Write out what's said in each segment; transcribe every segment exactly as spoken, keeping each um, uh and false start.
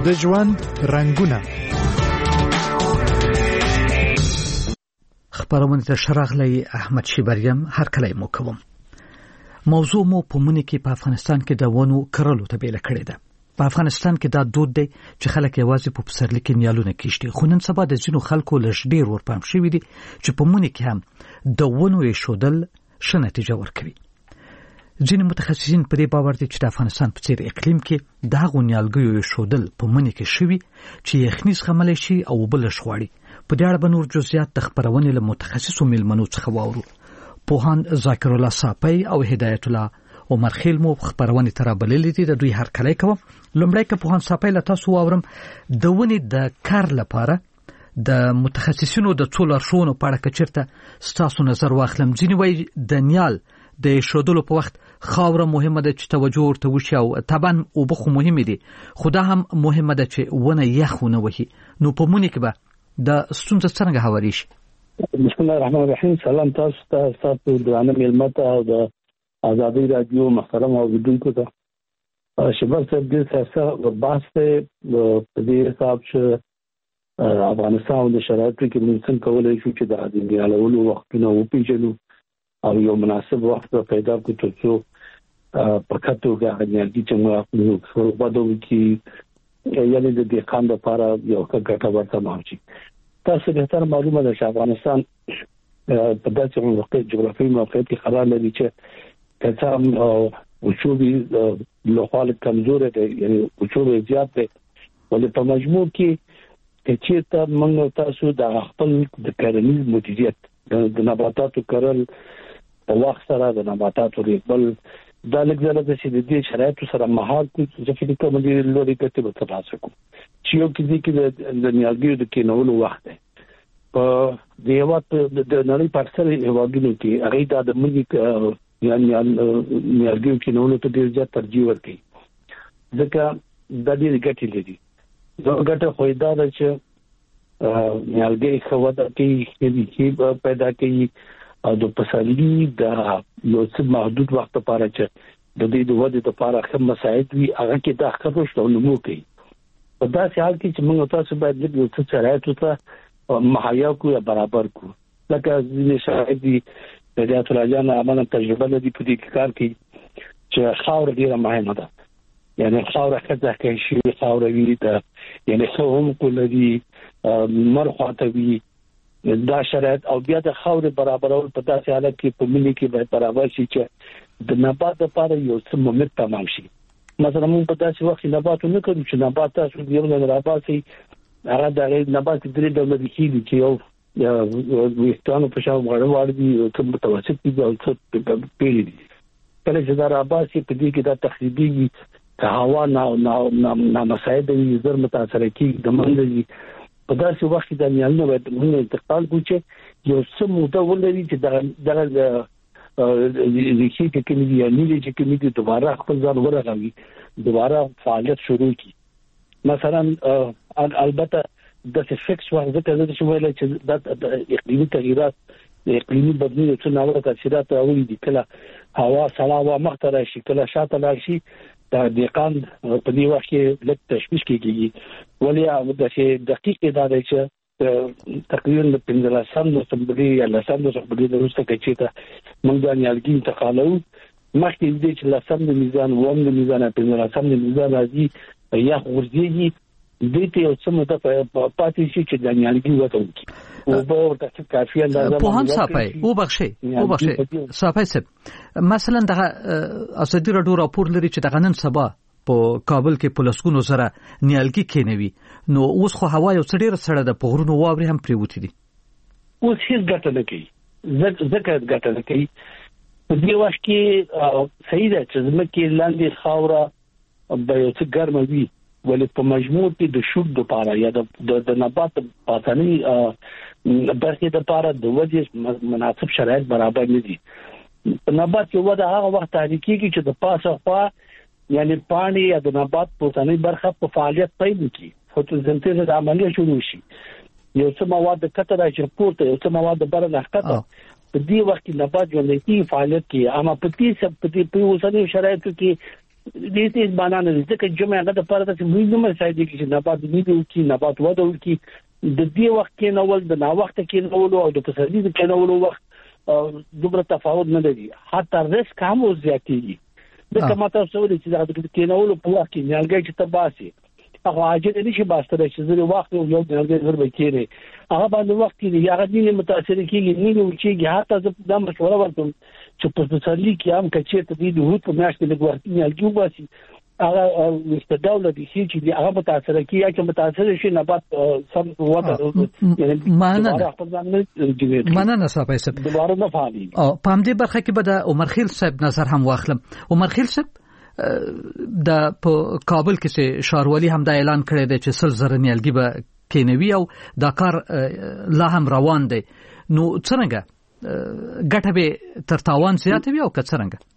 د ژوند رنگونه خبرونه ته شراغلی احمد شیبریم هر کله مو کوم. موضوع مو په مونږ کې په افغانستان کې د ونو کرلو ته بیل کړی ده. په افغانستان کې دا دود دی چې خلک یوازې په پسرلي کې نیالونه کیږي، خو نن سبا د ځینو خلکو لږ ډیر ورپام شوی دي چې په مونږ کې هم د ونو ایښودل ښه نتیجه ورکوي. ځینې متخصصین په دې باور دي چې د افغانستان په څیر اقلیم کې د هغو نیالګیو ایښودل په مونږ کې شوي چې یخني زغملی شي او بل شغواړي. په دې اړه به نور جزئیات د خبرونې له متخصصو میلمنو څخه واورو. پوهان ذاکر الله صافی او هدایت الله عمر خیل مو خبرونې تر بللې دي. د دوی هر کله کوم لومړی که پوهان صافی له تاسو واورم د ونې د کار لپاره د متخصصینو د څو لارښوونو په اړه که چېرته ستاسو نظر واخلم. ځینې وایي د نیال د ایښودلو په وخت خاوره مهمه ده چې توجه ورته وشي او طبعا اوبه خو مهمې دي، خو دا هم مهمه ده چې ونه یخ ونه وهي. نو په مونږ کې به د ستونزه څنګه هواري شي؟ بسم الله الرحمن الرحیم. سلام تاسو ته، تاسو د انم علمت او د آزادی رادیو محترم اوریدونکو ته. شباب صاحب دې څه بحث ته په دې حساب چې افغانستان د شرایطو کې موږ څنګه کولای شو چې د دیالوګ وختونه وپیژنو او یو مناسب وخت پیدا کړو ترڅو په کتو کې انرژي چې موږ خپل بادو کې یعنی د دې خان لپاره یو ګټه ورته ماشي. تاسو به تر معلومه ده چې افغانستان په داسې موقعیت جغرافیایي موقعیت کې قرار لري چې کڅام وچوبي لوخال کمزور دی، یعنی وچوبي زیات دی، ولې په مجموع کې چې ته موږ تاسو د خپل د کرنیز مدیریت د نباتاتو کرل په وخت سره د نباتاتو ریبل دا لږه د چې د دې شرایطو سره مهار کوي چې فکر کوم دي لوري کته به تاسو کو چې یو کې دي کې د نیالګیو د کینولو وخت دی په دی وخت د نړۍ په اکثر هیوادونو کې هغه د ملي یعنی نیالګیو کینولو ته ډیر زیات ترجیح ورکړي ځکه د دې ګټې لري. دا ګټه خو دا ده چې نیالګي خوده کې چې پیدا کوي او د پسرلي د یو څه محدود وخت لپاره چې د دې د ودې لپاره هم مساعد وي هغه کې د خبرو شته نمو کوي. په داسې حال کې چې موږ تاسو باید د یو څه شرایطو ته مهیا کو یا برابر کو لکه ځینې شرایط دي د هدایت الله جان امانه تجربه لري په دې کار کې چې خاور ډیره مهمه ده، یعنی خاور خزه کې شي خاور وی ده، یعنی هم کولري مرخواته وی دا شرایط او بیا د خاور برابرول په داسې حالت کې په ملي کې باید برابر شي چې د نبات لپاره یو څه مومنت تمام شي. مثلا موږ په داسې وخت نبات نه کوو چې نبات تاسو یو نه راځي هغه د نبات درې ډول دي چې یو ویښتانو په شاو غړوړ دي او متوسط دي او څه پیری دي. کله چې دا راځي په دې کې دا تخریبي هوا نه نه نه مساعد دي زر متاثر کیږي د منځي په داسې وخت کې د نیالنو باید موږ انتقال کوو چې یو څه موده ولري چې دا د ریښې کې کومې دي یعنی چې کومې دي دوباره خپل ځان ورغوي دوباره فعالیت شروع کی. مثلا البته د فکس وخت ځکه چې ویل چې د اقلیمي تغیرات د اقلیمي بدلون څخه ناوړه تاثیرات راوړي دي، کله هوا سړه هوا مخ ته راشي کله شاته راشي دا دقیقاً په دې وخت کې لږ تشویش کېږي. ولې د دقیق اداره چې تقریبا د پنځه سم د سمبلي یا لسم د سمبلي د وروسته کې چې موږ د نیالګي انتقالو مخکې دې چې لسم د میزان ووم د میزان پنځه سم د میزان راځي یا ورځي دې ته یو څه مت پاتې شي چې د نیالګي وته او به ورته کافي اندازه پوهان صافی او بخشي او بخشي صافی صاحب مثلا دغه اسدی راډیو راپور لري چې دغه نن سبا په کابل کې پولیسونو سره نیالګي کېنوي، نو اوس خو هوا یو څه ډیره سړه ده، په غرونو واوري هم پریوتی دي. اوس هیڅ ګټه نه کوي، ځکه ګټه نه کوي. په دې وخت کې صحیح ده چې زمکه لاندې خاوره به یو څه ګرمه وي، ولې په مجموع کې د شوب د پاره یا د نبات پاتنی برخه د پاره د وجه مناسب شرایط برابر نه دي. نبات یو د هغه وخت تحریکي کې چې د پاسه خوا یعنی پانی یا د نبات پوتنی برخه په فعالیت پیل کی فوتوسنتیز د عملیه شروع شي، یو څه مواد د کتر راځي پورته یو څه مواد د بره راځي په دې وخت کې نبات ژوندۍ فعالیت کوي. اما په دې سب په دې په اوسنۍ شرایطو کې دې دې معنا نه دي چې جمع هغه د پاره چې موږ نه مساعده کې چې نبات دې کې نبات وده وکي د دې وخت کې نوول د نا وخت کې نوول او د پسرلي کې نوول وخت دومره تفاوت نه لري حتی ریسک هم زیاتېږي د کومه تاسو ولې چې دا د کینولو په وخت کې نیالګي چې تباسي هغه اجازه نشي باستره چې زره وخت یو نیالګي زر به کېږي هغه باندې وخت کې هغه دې متاثر کېږي نه نو چې حتی د مشوره ورته چې په پسرلي کې هم کچې ته دې هوت په میاشت کې لګورتي نیالګي وباسي هغه مستداوله دي چې هغه متاثر کیږي چې متاثر شي نبات سم وته یعنی معنا معنا صاحب صاحب دوباره نه فهمي او پام دې برخه کې به د عمر خیل صاحب نظر هم واخلم عمر خیل صاحب د په کابل کې چې شاروالي هم دا اعلان کړی دی چې سل زره نیالګي به کینوي او دا کار لا هم روان دی نو څنګه ګټه به تر تاوان زیاته وي او که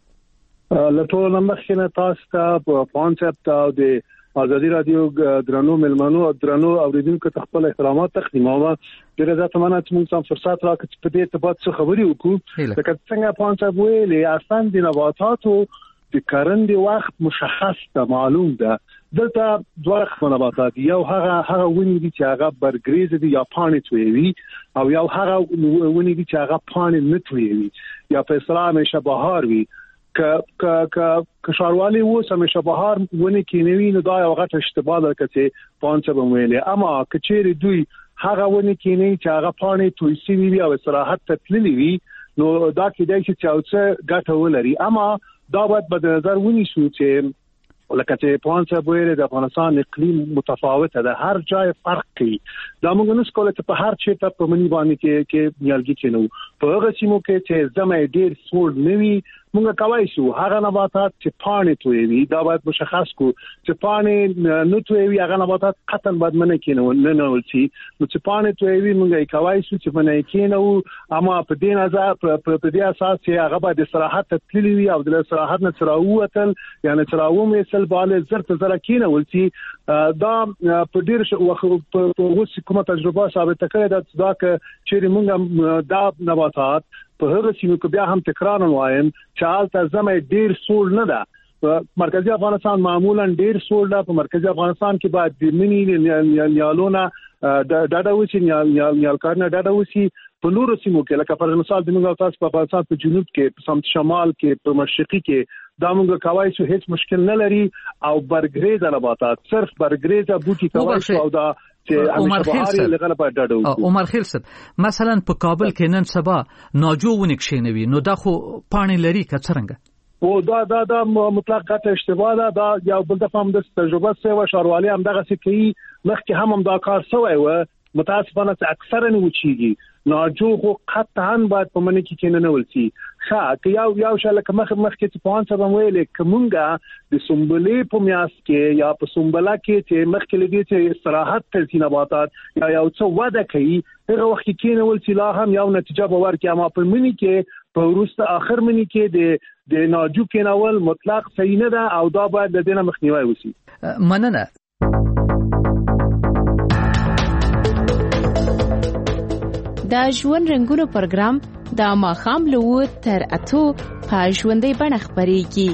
څنګه لټول مخکنه تاسو ته کانسپټ او د ازادي رادیو درنو ملمنو درنو اوریدونکو ته خپل احترامات تقدیموم ډیره ځکه مانه چې موږ هم فرصت راکړو په دې ته بعد څه خبري وکړو لکه څنګه کانسپټ ویلې اصلا د نباتاتو د کارندې وخت مشخص ده معلوم ده دلته دوه قسم نباتات یو هغه هغه ونې دي چې هغه برګریز دي یا پاڼې تویوي او یو هغه ونې دي چې هغه پاڼې نه تویوي یا په اصطلاح همیشه بهار وي که که که که شاروالي و همیشه بهار ونې کینوي نو دا یو غټ اشتباه ده چې پانڅه بمویلې اما که چیرې دوی هغه ونې کینوي چې هغه پاڼې توی سوي وي او استراحت ته تللي وي نو دا کېدای شي چې اوڅه ګټه ولري اما دا باید په نظر ونیسو چې لکه چې پانڅه بویره د افغانستان اقلیم متفاوته ده هر ځای فرق کوي دا موږ نه سکول ته په هر چی ته په منی باندې کې کې نیالګي کینو په هغه سیمو کې چې زمای ډیر سوړ نوي موږ کوي شو هغه نباتات چې پاڼې تویوي دا باید مشخص کو چې پاڼې نه تویوي هغه نباتات قطعا باید منه کینو نه نه ولسی نو چې پاڼې تویوي موږ یې کوي شو چې منه کینو اما په دې نظر په دې اساس چې هغه باید استراحت تللی وي او د استراحت نه تراوتل یعنی تراوم یې سل باله زرت زره کینو ولسی دا په ډیر وخت په اوس کومه تجربه ثابت کړې ده دا چې موږ دا نباتات په هغه سیمو کې بیا هم تکرار وایم چې حالت زمای ډیر سوړ نه ده مرکزی افغانستان معمولا ډیر سوړ ده په مرکزی افغانستان کې باید د منی نیالونه د ډاډه وسی نیال نیال کارنه ډاډه وسی په نورو سیمو کې لکه پر مثال د موږ تاسو په افغانستان په جنوب کې په سمت شمال کې په مشرقي کې دا موږ کوي چې هیڅ مشکل نه لري او برګریز نباتات صرف برګریز بوټي کوي او دا عمر خیل صاحب عمر خیل صاحب مثلا په کابل کې نن سبا ناجو ونکشینوي نو دا خو پانی لري که څنګه او دا دا دا مطلق غټ اشتباه ده دا یو بل دفعه هم د تجربه سوي شاروالي هم دغه څه کوي مخکې هم هم دا کار سوی و متاسفانه اکثرا نه وچیږي ناجو خو قطعا باید په منی کې کینه نه ولسی ښه که یو یو شل که مخ مخ کې په پانڅه باندې کومګه د سنبلې په میاس کې یا په سنبلا کې چې مخ کې لګي چې استراحت تلسی نباتات یا یو څه وده کوي هغه وخت کې کینه ولسی لا هم یو نتیجه باور کې اما په منی کې په وروسته اخر منی کې د د ناجو کینول مطلق صحیح نه ده او دا باید د دینه مخنیوي وسی مننه دا ژوند رنگونو پروګرام د ماخام لو تر اتو په ژوندۍ بڼه خبريږي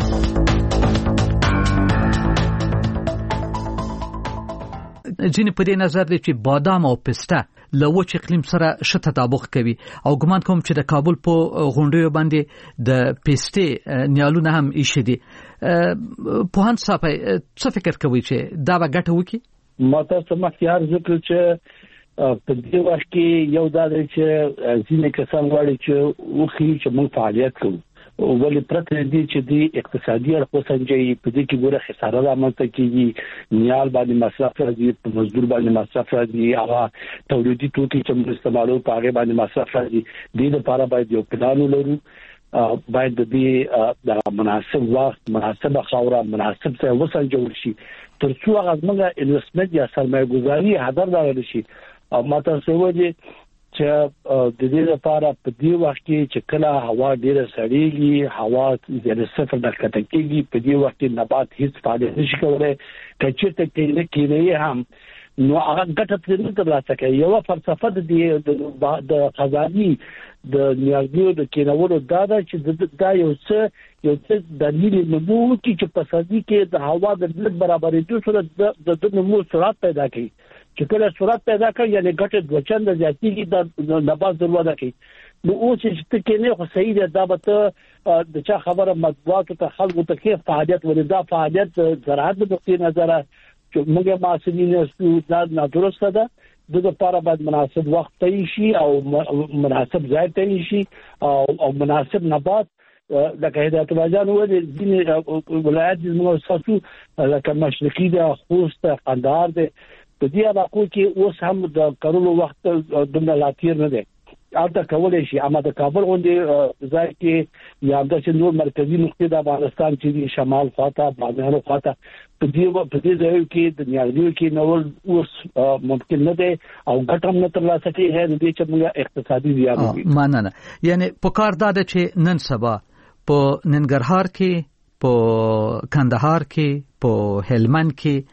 ځینې په دې نظر دي چې بادام او پسته له وچ اقلیم سره ښه تطابق کوي او ګمان کوم چې د کابل په غونډیو باندې د پسته نیالونه هم ایښي دي په هان صاحب څه فکر کوي چې دا به ګټه وکړي ما تاسو مخکې ځکه چې په دې وخت کې یو دا دی چې ځینې کسان غواړي چې وخی چې موږ فعالیت کوو ولې پرته دي چې د اقتصادي اړخ سنجي په دې کې ګوره خساره رامنځته کیږي نیال باندې مصرف راځي په مزدور باندې مصرف راځي هغه تولیدي توکي چې موږ استعمالو په هغه باندې مصرف راځي د دې لپاره باید یو پلان ولرو باید د دې د مناسب وخت مناسب خاوره مناسب ځای وسنجول شي ترڅو هغه موږ انویسټمنت یا سرمایه گذاري هدر راغلی شي او ماته سوي چې د دې لپاره په دې وخت کې چې کله هوا ډیره سړیږي هوا زیاده صفر د کته کېږي په دې وخت کې نبات هیڅ فعالیت نشي کولای کچې ته کې نه کېږي هم نو هغه ګټه ترې ترلاسه کوي. یو فلسفه د د خزاني د نیالګیو د کینولو دا ده چې دا یو څه یو څه دلیل نمو کی چې په سړي کې د هوا د لږ برابرېدو سره د نمو سرعت پیدا کوي. چې کله سرعت پیدا کوي یعنی ګټه د چنده زیاتېږي د نبات دروازه کوي. نو اوس چې ته نه خو صحیح ده دا به د چا خبره مطبوعات ته خلکو ته کې فعالیت ولدا فعالیت زراعت د نقطې نظر چې موږ معاصرین استو دا نادرسته ده. د لپاره باید مناسب وخت ته شي او مناسب ځای ته شي او مناسب نبات لکه هدایت الله جان وایي د ولایت د موسسو لکه مشرقي د خوست قندهار د دې علاقو کې اوس هم د کارولو وخت د ملاتیر نه دی. البته کولای شي اما د کابل غونډې ځای کې یا د نور مرکزی نقطې د افغانستان چې شمال خواته باندې خواته په دې په دې ځای کې د نیالګیو کې نو اوس ممکن نه دی او ګټم نه ترلاسه کیږي د دې چې موږ اقتصادي زیان وي. ماننه یعنی په کار دا چې نن سبا په ننګرهار کې په کندهار کې په هلمند کې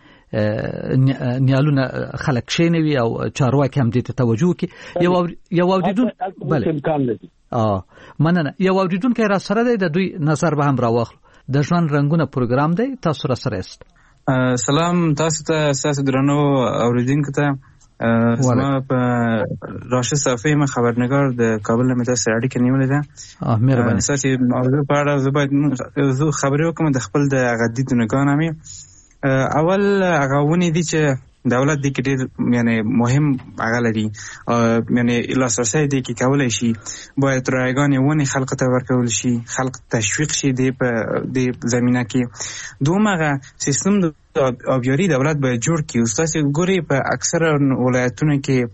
نیالونه خلک شینوي او چارواکي هم دې ته توجه کوي. یو یو اوریدون بله اه مننه یو اوریدون کې را سره دی د دوی نظر به هم راوخلو. د ژوند رنگونه پروګرام دی تاسو را سره است. سلام تاسو ته تاسو درنو اوریدونکو ته زما په راشد صافی ما خبرنگار د کابل نه تاسو اړیکه نیولې ده. اه مهرباني. تاسو موضوع په اړه زه باید خبرې وکم د خپل د غدي دونګان امي اول هغه ونی دي چې دولت د کډیر یعنی مهم هغه لري یعنی لاسرسي دي کې کولای شي باید رایګان ونی خلق ته ورکول شي خلق تشویق شي د په د زمينه کې دومره سیستم د آبیاری دولت باید جوړ کړي. استاد ګوري په اکثره ولایتونو کې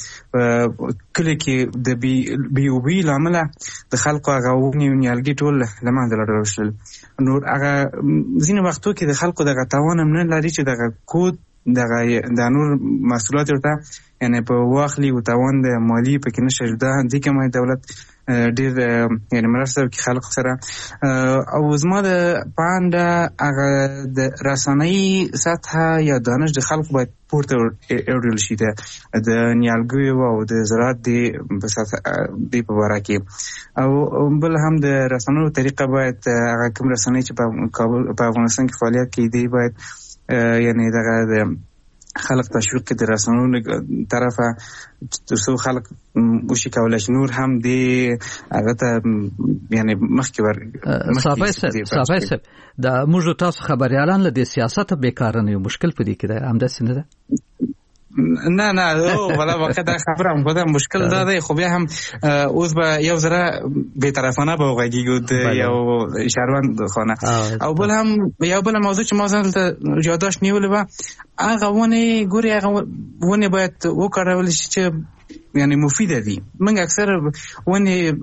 په کلی کې د بي بي او بي لامل د خلکو غوونی نیالګي ټول لمانځل راوړل. نور هغه ځینې وختو کې د خلکو دغه توان هم نه لري چې دغه کود دغه د نور مسؤلیت ورته یعنی په واخلي او توان د مالی په کې نشي دا د کومه دولت ډیر یعنی مرسته کوي خلک سره او زما د پاندا هغه د رسنۍ سطح یا دانش د خلکو باید پورته اورل شي د نیالګیو او د زراعت د په سطح د په واره کې او بل هم د رسنیو طریقه باید هغه کوم رسنۍ چې په کابل په افغانستان کې فعالیت کوي دی باید یعنی دغه د خلق تشویق کې د رسنیو طرفه ترڅو خلق وشي کولای شي نور هم دی هغه ته یعنی مخکې ور صافي صافي صاحب د موږ تاسو خبريالان له د سیاست به کار نه یو مشکل پدې کې ده هم د سینه ده نه نه او ولا وخت دا خبره هم کوم مشکل دا دی خو بیا هم اوس به یو زره به طرفانه به وګړي د یو شهروند خانه او بل هم یو بل موضوع چې ما ځل یاداش نیولې و هغه ونه ګوري هغه ونه باید وکړول شي چې یعنی مفیده دي. موږ اکثر ونه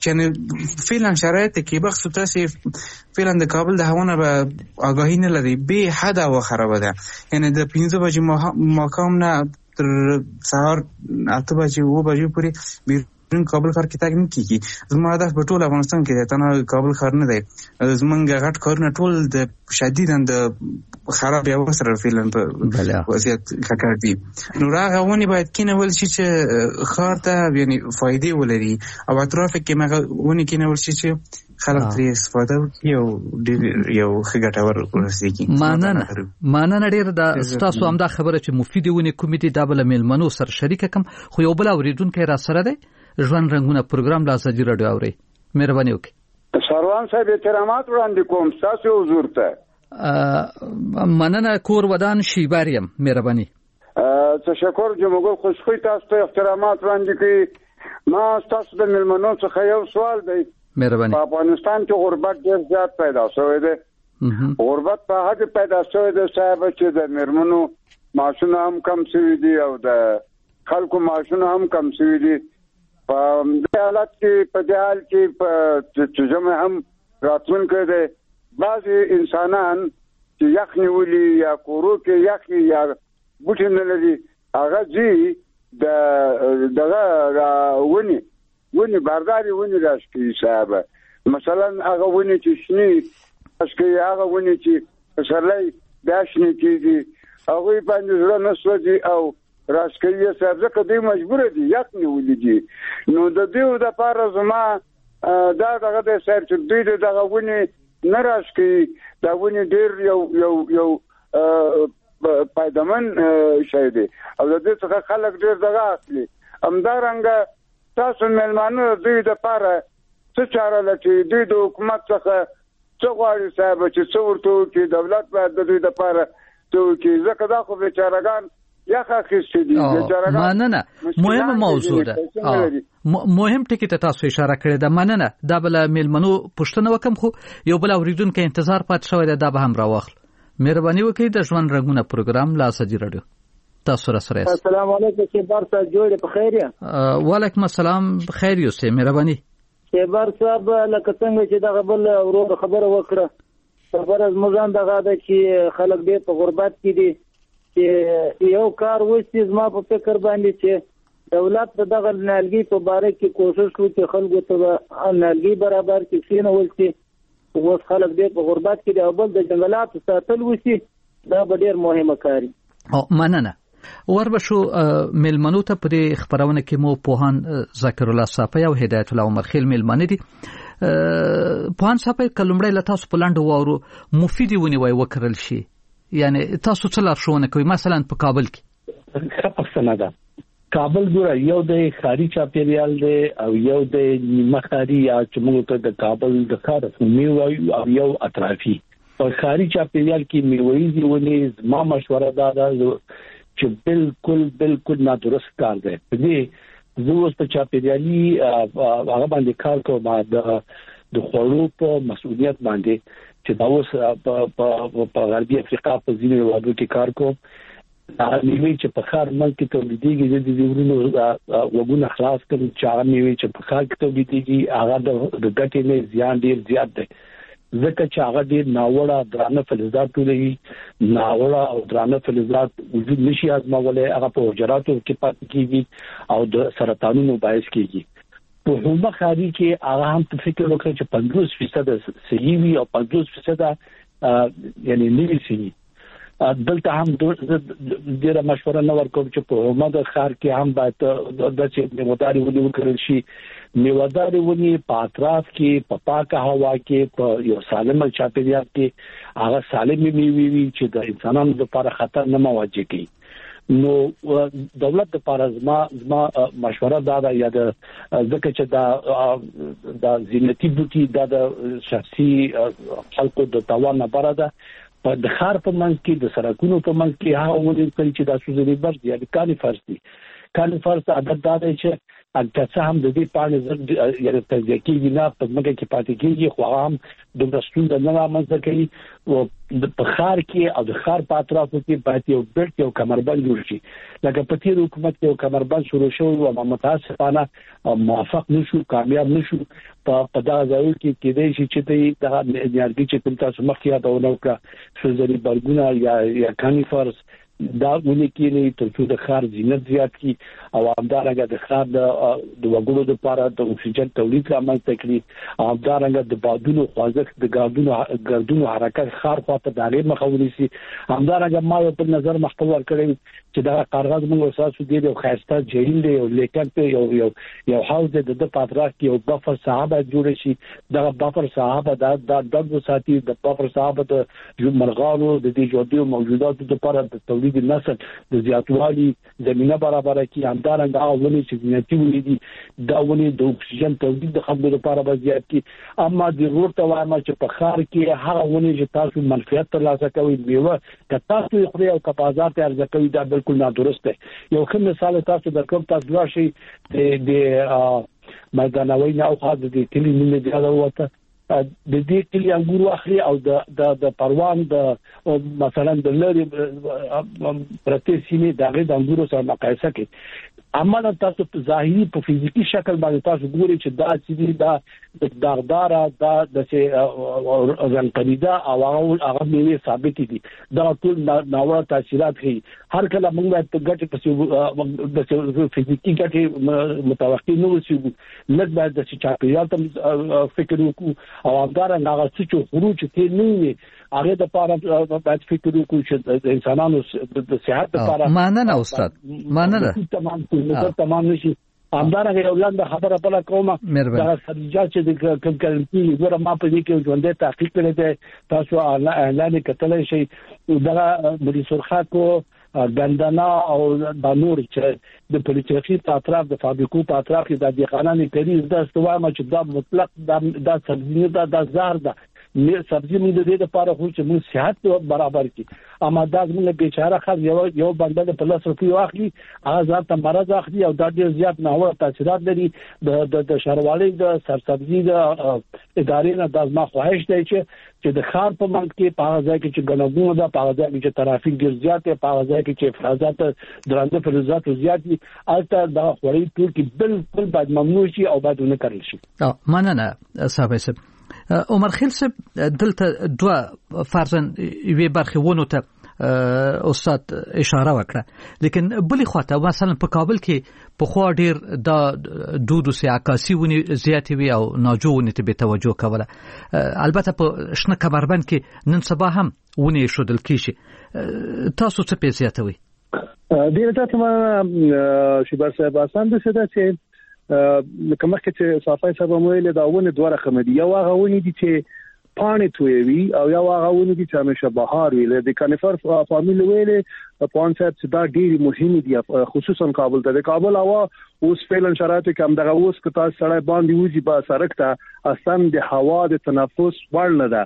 چې فعلا شرایط کې بخصوص تاسو فعلا د کابل د هوونه به آگاهی نه لري به حد او خراب ده یعنی د پنځه بجې ماقام نه تر سهار اته بجې و بجې پورې بیرون کابل ښار کې تاګ نه کیږي. زما هدف په ټول افغانستان کې دی تنه کابل ښار نه دی. زمونږ غټ کارونه ټول د شدیداً د خراب یا وسره فعلا په وضعیت کار دي. نو هغه ونی باید کینول شي چې ښار ته یعنی فائدې ولري او اطراف کې مغه ونی کینول شي چې خلک ترې استفاده وکړي او ډېر یو ښه ګټور ورسېږي. ماننه ماننه ډېر د تاسو هم دا خبره چې مفید ونی کومیټي دا بل میلمنو سره شریک کم خو یو بل اوریدونکو را سره دی ژوند رنگونه پروګرام لا ازادي رادیو اوري. مهرباني وکړئ. سروان صاحب احترامات وړاندې کوم تاسو حضور ته مننه کور ودان شیباریم. مهرباني. تشکر جمهور خوشخوی تاسو ته احترامات وړاندې کوي. ما تاسو د ملمنو څخه یو سوال دی. مهرباني. په افغانستان کې غربت ډېر زیات پیدا شوی دی. غربت په هغه پیدا شوی دی صاحب چې د مرمنو معاشونه هم کم شوي دي او د خلکو معاشونه هم کم شوي دي. په دې حالت کې په دې حال کې په چې هم راتلونکی دی بعضې انسانان چې یخ نیولي یا کورو کې یخ یا بوټي نه لري هغه ځي د دغه ونې ونې بارداري ونې راشکوي صاحبه. مثلا هغه ونې چې شنې راشکوي هغه ونې چې پسرلی بیا شنې کېږي هغه باندې زړه نسوځي او راشکیه صاحب ځکه دوی مجبور دي یک نیولې دي نو د دوی د پاره زما دا دغه د صاحب چې دوی دغه ونی نه راشکي دا ونی ډیر یو یو یو پایدمن شي دي او د دې څخه خلک ډیر دغه اصلي همدارنګه تاسو ملمانو دوی د پاره څه چاره لټي دوی د حکومت څخه څو غواړي صاحب چې څو ورته کې دولت باید د دوی د پاره څو کې ځکه دا خو بیچارهګان یا خاصه دي بیچارهګان مننه مهمه موضوع ده مهم ټکی ته تاسو اشاره کړې ده مننه دا بل ملمنو پښتنه وکم خو یو بل اوریدونکو انتظار پات شوی ده به هم راوخل مهرباني وکړئ د ژوند رنگونه پروګرام لا سجی رادیو تاسو را سره السلام علیکم شیبر صاحب جوړ په خیر یا وعلیکم السلام بخیر یو سه مهرباني شیبر صاحب لکه څنګه چې دغه بل ورور خبره وکړه خبره زموږ دغه ده چې خلک به په غربت کې دي چې یو کار وشي زما په فکر باندې چې دولت دغه نالګي په باره کې کوشش وکړي چې خلکو ته نالګي برابر کړي کینه ولسي اوس خلک به په غربت کې د بل د جنگلاتو ساتل وشي دا به ډیر مهمه کاری او مننه وربشو ملمنو ته په خبرونه کې مو پوهان ذکر الله صافی او هدایت الله عمر خیل ملمنه دي پوهان صافی کلمړی له تاسو په لاندې وورو مفیدی ونی وای وکړل شي یعنی تاسو څه لارښوونه کوي مثلا په کابل کې ښه پښتنه ده کابل ګوره یو د خاري چاپیریال دی او یو د نیمه خاري یا چې موږ ته د کابل د ښار میوه او یو اطرافي په خاري چاپیریال کې میوه‌یزي ونې ما مشوره ده چې بالکل بالکل نادرست کار دی په دې زه اوس په چاپیریالي هغه باندې کار کوم د د خوړو په مسؤلیت باندې چې دا اوس په غربي افریقا په ځینو هیوادو کې کار کوم نیوي چې په خار ملک کې تولیدېږي د دې ورونو وګونه خلاص کړي چې هغه نیوي چې په خار کې تولیدېږي هغه د ګټې نه زیان ډیر زیات دی ځکه چې هغه ډیر ناوړه درانه فلزات ټولوي ناوړه او درانه فلزات وجود نشي ازمولای هغه په حجراتو کې پاتې کیږي او د سرطانونو باعث کیږي په همه خاري کې هغه هم په فکر وکړي چې پنځوس فیصد صحیح وي او پنځوس فیصد یعنی نوي صحیح دلته هم ډیره مشوره نه ورکوم چې په همه د خار کې هم باید د چې میوهداري ونې وکړل شي میوهداري ونې په اطراف کې په پاکه هوا کې په یو سالم چاپیریال کې هغه سالمې میوې وي چې د انسانانو لپاره خطر نه مواجه کوي نو دولت لپاره زما زما مشوره دا ده یا د ځکه چې دا د زینتي بوټي د شخصي خلکو د توان نه بره ده په د خار په منځ کې د سرکونو په منځ کې هغه ونې کوي چې د سوزري برد یا د کاني فرض دي کاني فرض عادت دا دی چې اګه څه هم د دې پاڼې زر یا د تزکیې نه په مګه کې پاتې کېږي خو هم د رسول د نه منځ کوي او د بخار کې او د خار په اطرافو کې باید یو بیلټ یو کمربند جوړ شي لکه په تیر حکومت کې یو کمربند شروع شو او متاسفانه موافق نشو کامیاب نشو په دا ځای کې کېدای شي چې د انرژي چې کوم تاسو مخکې یادونه وکړه سوزري برګونه یا یا کاني فرض دا ونی کې نه تر څو د خار زینت زیات کی او همدارنګه د خار د وګړو لپاره د اکسیجن تولید رامنځته کړي او همدارنګه د بادونو خوځښت د ګاډونو ګردونو حرکت خار خواته دغه مخاوري سي همدارنګه ما په نظر مخکور کړی چې دا کارغاز موږ اساسو دی یو خاصه جهیل دی او لیکن ته یو یو یو حوض د د پاتراک کې یو بفر صحابه جوړ شي دا بفر صحابه دا د دغه ساتي د بفر صحابه د مرغانو د دې جوړو موجوداتو لپاره د تولید د نسل د زیاتوالي زمينه برابر کی همدارنګه اولنی چې زینتي ولې دا ونی د اکسیجن تولید د خلکو لپاره به زیات کی اما د ضرورت وایم چې په خار کې هغه ونی چې تاسو منفعت ترلاسه کوي میوه که تاسو خوري او که بازار ته ارزه کوي دا بالکل نادرست دی یو کوم مثال تاسو درکوم تاسو راشي د میدانوي نه او خاص د کلی نه دی دا وته د دې کلی انګور واخلي او د د پروان د مثلا د لری پرته سینې دغه د انګورو سره مقایسه کوي اما تاسو په ظاهري په فزیکی شکل باندې تاسو ګورئ چې دا چې دا د داغدارا دا د چې ځنقریدا او هغه میوه ثابت دي دا ټول ناوړه تاثیرات کوي هر کله موږ په ګټه په د فزیکی ګټه متوقع نه وسی لږ باید د چاپیریال ته فکر وکړو او همدارنګه هغه څه چې خروج ته نه وي هغه د لپاره باید فکر وکړو چې د انسانانو د صحت لپاره مننه استاد مننه تمام ټول تمام نشي همدارنګه یو لاندې خبره بل کومه دا سبزیجات چې کوم کلمتي ګوره ما په دې کې ژوندې تحقیق کړی دی تاسو اعلان کتلای شئ دا د سرخاتو ګندنا او د نور چې د پولیټیکي په اطراف د فابریکو په اطراف کې د ځخانانو کړي دا استوامه چې دا مطلق دا سبزی دا د زهر ده نه سبزی موږ د دې لپاره خو چې موږ صحت برابر کړي اما دا موږ بیچاره خل یو یو بندل په لاس روپیو اخلي هغه ځان ته مرز اخلي او دا ډیر زیات نه هوا تاثیرات لري د د شهروالۍ د سرسبزي د ادارې نه د ما خواهش دی چې چې د خار په منځ کې په هغه ځای کې چې ګڼګونه ده په هغه ځای کې چې ترافیک ډیر زیات دی په هغه ځای کې چې افراطات درانده فلزات زیات دي البته دا خوري ټول کې بالکل باید ممنوع شي او باید نه کړل شي. مننه صاحب صاحب عمر خیل صاحب دلته دوه فرضاً یوه برخه ونه ته استاد اشاره وکړه لیکن بلی خواته مثلا په کابل کې په خوا ډیر د دودو سیاکاسي ونی زیاتې وی او ناجوونه ته به توجه کوله البته په شنه کمربند کې نن سبا هم ونی شودل کیږي تاسو څه په زیاتوي ډیر تاسو ما شباب صاحب آسان ده څه چې کومه چې صافای صاحب مویل دا ونه دوه رقم دي یو هغه ونی دي چې پانی تویوي او یو هغه ونی دي چې همیشه بهار وي د کانیفر فامیل ویل په انسات چې دا ډیر مهم دي خصوصا کابل ته د کابل هوا اوس فعلا شرایط کې هم دغه اوس کتا سړی باندې وځي با سرک ته اصلا د هوا د تنفس وړ نه ده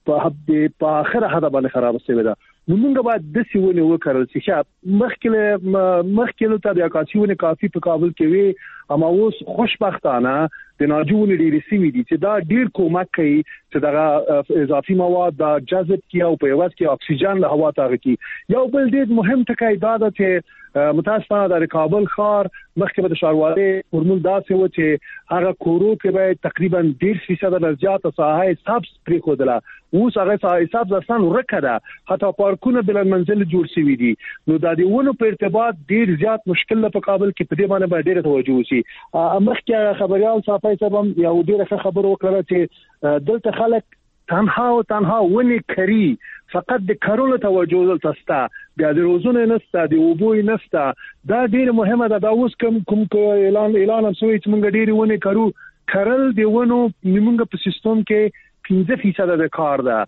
په په اخر حدا باندې خراب شوی ده نو موږ باید د سیونه وکړل چې مخکله مخکله ته د اکاسیونه کافي په کابل کې وي اما اوس خوشبختانه د ناجون ډیر سیمې دي چې دا ډیر کومک کوي چې دغه اضافي مواد د جذب کیه او په یوازې کې اکسیجن له هوا ته کی یو بل ډیر مهم ټکی دا ده چې متاسفانه د کابل ښار مخکې د ښاروالۍ فورمول داسې و چې هغه کورو کې به تقریبا ډیر فیصد نه زیات ساحه سبز پرې خودله اوس هغه ساحه سبز اصلا ورکه حتی پارکونه بل منزل جوړ شوي دي نو د دېونو په ارتباط ډیر زیات مشکل په کابل کې په دې باندې به ډیر توجه وشي مخکې خبريال صافي صاحب یو ډیر خبر وکړه چې دلته خلک تنها او تنها ونی کری فقط د کارولو توجه دلته ستا بیا د روزونه نستا د وبوي نستا دا ډیر مهمه ده دا اوس کوم کوم اعلان اعلان هم سوي چې موږ ډیر ونی کارو کرل دی ونو موږ په سیستم کې پنځه فیصد د کار ده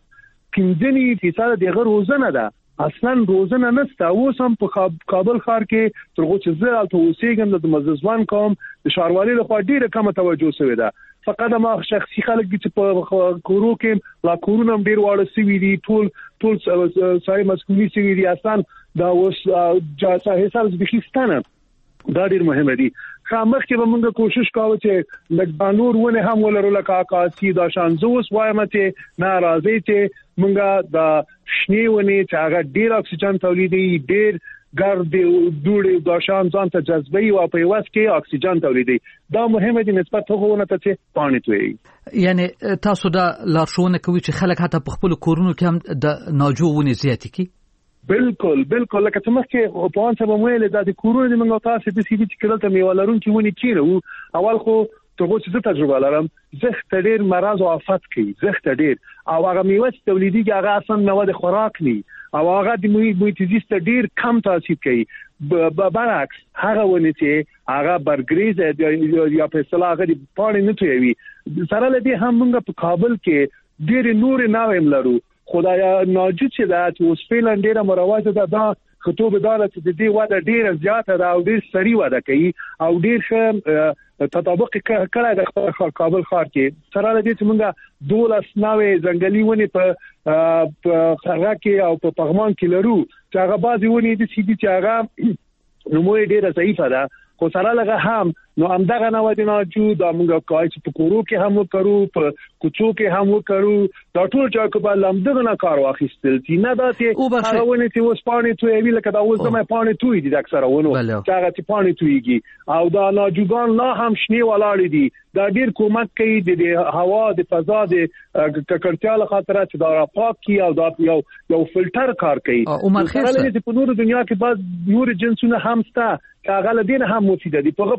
پنځه فیصد د روزنه ده اصلا روزنه نستا اوس هم په کابل ښار کې ترغه چې زه الته اوسېږم د مززوان کوم د ښاروالۍ لخوا ډیره کم توجه شوې ده فقط ما شخصي خلک چې په کورو کې لا کورونه ډیر واړه سوي دي ټول ټول ساري مسکونی سوي دي اصلا دا اوس جاسه حساب ځبخستانه دا ډیر مهمه دي خامخ کې به موږ کوشش کوو چې مقدانور ونه هم ولرو لکه اکاسي دا شان زوس وایم چې ناراضي چې موږ د شنی ونه چې هغه ډیر اکسیجن تولیدي ډیر ګرد دوړې د شان ځان ته جذبي او په واس کې اکسیجن تولیدي دا مهمه دي نسبت هغونه ته چې پانی توي یعنی تاسو دا لارښوونه کوي چې خلک حتی په خپل کورونو کې هم د ناجوونه زیات کی بالکل بالکل لکه څنګه چې په ان سبا مویل د کورونو د منګو تاسو د سی بي چې کړه ته میوالرون کې ونی کیرو اول خو ته غوښتل چې تجربه لرم زخت ډیر مرض او آفت کوي زخت ډیر او هغه میوه تولیدي هغه اصلا مواد خوراک نه او هغه د محیط زیست ډیر کم تاثیر کوي برعکس هغه ونی چې هغه برګریز یا په اصطلاح هغه پانی نه توي سره لدی هم موږ په کابل کې ډیر نور ناویم لرو خدایا ناجو چې دا اوس فعلا ډیره مروازه ده دا خطوبه داله چې د دې واده ډیره زیاته ده او ډیر سری واده کوي او ډیر ښه تطابق کړه د کابل ښار کې سره لدی چې موږ دولس ناوې ځنګلي ونی په خرا کې او په پغمان کې لرو چې هغه بعضی ونی د سیدي چې هغه نموې ډیره ضعیفه ده خو سره لغه هم نو همدغه نو د ناجو د موږ کای چې په کورو کې هم وکړو په کوڅو کې هم وکړو دا ټول چې په لمدغه نه کار واخیستل چې نه دا چې هغه ونه چې اوس پانی توی وی لکه دا اوس زما پانی توی دي اکثره ونه چې هغه چې پانی تویږي او دا ناجوګان لا هم شنی ولاړ دي دا ډیر کومک کوي د هوا د فضا د ککړتیا له خاطر چې دا پاک کی او دا یو یو فلټر کار کوي عمر خیل په نور دنیا کې بعض نور جنسونه هم ستا هغه لدین هم مفید دي په هغه څه باید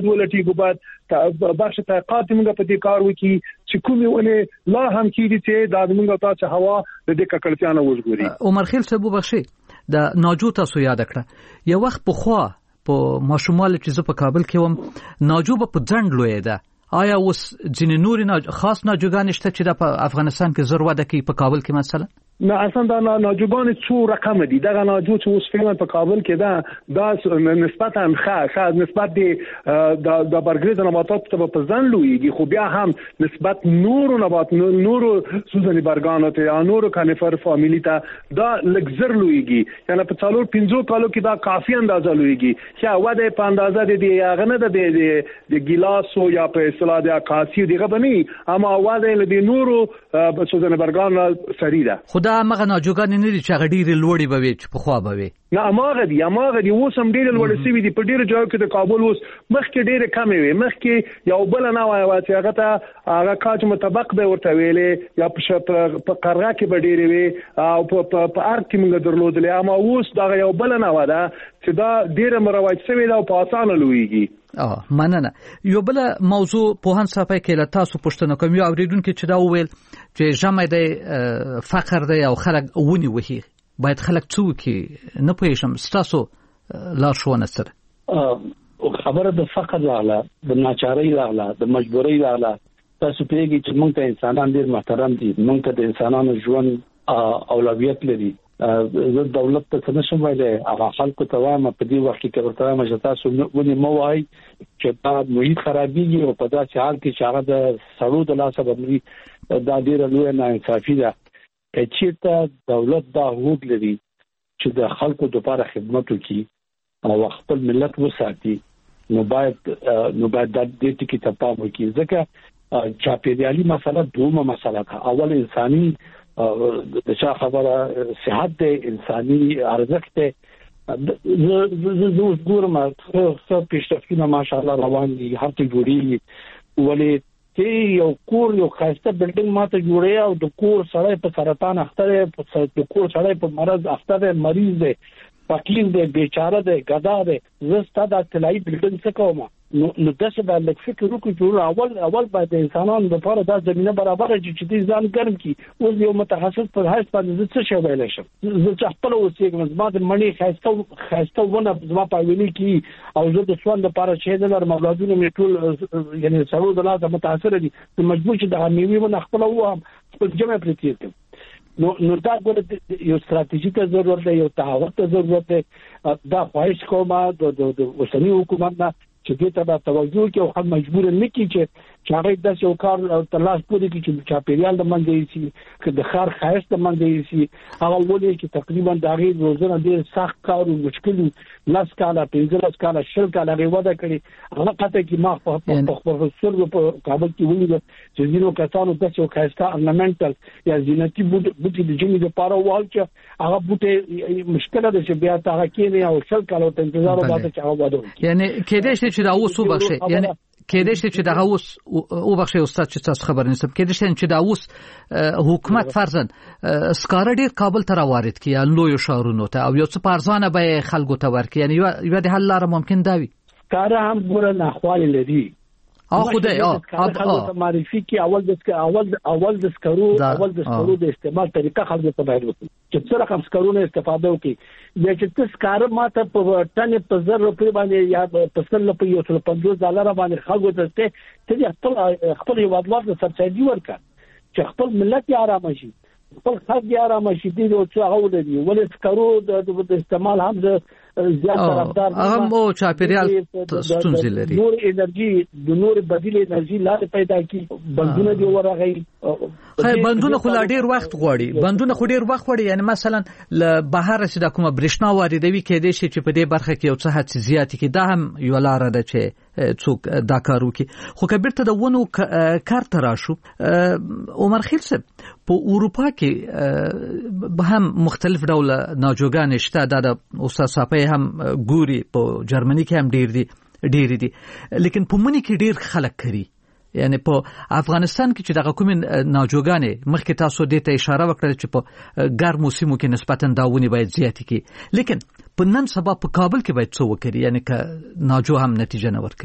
باید ولټیږو، باید بخش تحقیقات موږ په دې کار وکړي چې کومې ونه لا هم کېږي چې دا موږ تاسو هوا د دې ککړتیا نه وژغوري. عمر خیل صاحب بخشي د ناجو تاسو یاد کړه یو وخت په خوا په ماشومال چې زه په کابل کې وم ناجو په ځند لوی ده، آیا اوس ځینې نور ناج... خاص ناجوګان شته چې د افغانستان کې زر وده کوي په کابل کې مثلا؟ نه اصلا دا ناجوګان څو رقم دي، دا ناجو چې اوس فعلا په کابل کې دا دا نسبتا ښه ښه نسبت دی د د برګریز نباتات ته په ځان لویږي، خو بیا هم نسبت نور نبات نور سوزنی برګانو ته یا نور کانیفر فامیلی ته دا لګزر لویږي، یعنی په څلور پنځو کالو کې دا کافي اندازه لویږي چې واده په اندازه دی هغه نه د د ګلاسو یا په اصطلاح د اکاسي دیغه بني، اما واده له نورو سوزنی برګان سری ده. دا مغه ناجوګان نه دي چې هغه ډېر لوړی به وي چې په خوا به وي، نه اماغه دي اماغه دي اوس هم ډېر لوړ سوي دي په ډېر ځایو کې د کابل اوس مخکې ډېر کم وي، مخکې یو بل نه وای چې هغه ته هغه کاج مطابق به ورته ویلې یا په قرغه کې به ډېر وي او په ارګ کې موږ درلودلې، اما اوس دا یو بل نه ودا چې دا ډېر مروج سوي دا په اسانه لویږي. اه مننه. یو بل موضوع په هان صفای کې له تاسو پوښتنه کوم، یو اوریدونکو چې دا وویل چې جمع دی فقر دی او خلک ونی وهي، باید خلک څوک نه پېښم ستاسو لارښوونه سره خبره د فقر لاله د ناچارۍ لاله د مجبورۍ لاله تاسو پیږي چې موږ ته انسانان ډیر محترم دي، موږ ته د انسانانو ژوند اولویت لري. زه دولت ته نشم ویلای هغه خلکو ته وایم په دې وخت کې ورته وایم چې تاسو ونی مو وای چې دا محیط خرابېږي او په داسې حال کې چې هغه د سړو د لاسه باندې دا ډیره لویه ناانصافي ده. که چېرته دولت دا هوډ لري چې د خلکو لپاره خدمت وکړي او خپل ملت وساتي، نو باید نو باید د دې ټکي ته پام وکړي، ځکه چاپېریالي مسله دومره مسله ده. اول انساني د چا خبره صحت دی، انساني ارزښت دی. زه زه ګورم څو پیشرفتونه ماشاءالله روان دي، هر څه جوړیږي، ولې چې یو کور یو خاصه بلډینګ ماته جوړي او د کور سړی په سرطان اخته دی، د کور سړی په مرض اخته دی، مریض دی، فقیر دی، بیچاره دی، غدا دی. زه ستاسو د طلایي بلډینګ څخه کوم نو نو داسې باندې فکر وکړو چې اول اول باید انسانانو لپاره دا زمينه برابر چې دې ځان ګرم کی. اوس یو متخصص پر هر باندې څه شی ویل شم، زه چې خپل اوسېږم زما د منی خاصه خاصه ونه زما په ویلي کی او زه د سوال لپاره چې د لر مولادونو می ټول یعنی سرو د لازم متاثر دي، مجبور چې د میوي ونه خپل و خپل جمع پرتیر نو نو دا ګوره یو ستراتیژیک ضرورت دی، یو تعهد ته ضرورت دی. دا خواهش کوم د اوسنی حکومت نه چې دې ته توجه کوي او هم مجبور نه کی چې هغه داسې یو کار ترلاسه کړي چې چاپیریال د منځ شي، چې د خار خایس د منځ شي. هغه ولې چې تقریبا د هغه روزنه ډېر سخت کار او مشکل لاس کاله پنځه کاله شل کاله غوډه کړي. هغه پته کې ما په پروفیسور په کابل کې ویل چې زینو کسانو داسې یو خایسته ornamental یا زینتي بوټي د جمی لپاره وال چې هغه بوټي مشکل ده چې بیا هغه کې نه او شل کاله ته انتظار وباسي چې هغه وده یعنی کېدې چې دا اوس وبخښي، یعنی کېدې چې دا اوس وبخښي استاد چې تاسو خبر نشم، کېدې چې دا اوس حکومت فرضاً سکاره ډیر کابل ته راوارد کړي لوی شهرونو ته او یو څه پارځانه به خلکو ته ورکړي، یعنی یو د حل لاره ممکن دا وي. سکاره هم ګوره ناخوالي لري اه خدای اه اه معرفي کې اول د اول اول د سکرو اول د سکرو د استعمال طریقه خلکو ته باید وکړي چې څه رقم سکرونه استفاده وکړي. یا چې تاسو سکاره ماته په ټن په زر روپۍ باندې یا په سل په یو سل پنځوس ډالر باندې خلکو ته ته خپل خپل هیوادوال د سبسایډي ورکړي چې خپل ملت یې آرام شي، خپل خلک یې آرام شي. دې او څه هغه ولري ولې سکرو د استعمال هم د زیات طرفدار هم او چاپیریال ستونزې لري. نور انرژي د نور بدیل انرژي لارې پیدا کی، بندونه دی ورغی. خیر بندونه خو لا ډیر وخت غواړي، بندونه خو ډیر وخت غواړي. یعنی مثلا ل بهر چې د کومه برېښنا واردوي کېدې شي چې په دې برخه کې یو څه هڅې زیاتې کې، دا هم یو لار ده چې څوک دا کار وکړي. خو کبیر ته د ونو کار ته راشو، عمر خیل صاحب په اروپا کې به هم مختلف ډول ناجوګان شته، دا د استاد صاحب هم ګوري، په جرمني کې هم ډیر دي ډیر دي لیکن په منی کې ډیر خلک کوي. یعنی په افغانستان کې چې دغه کوم ناجوګانې مخکې تاسو دې ته اشاره وکړه چې په ګرمو سیمو کې نسبتاً داونی باید زیات کړي، لیکن په نن سبا په کابل کې باید څه وکړي، یعنی که ناجو هم نتیجه نه ورکوي.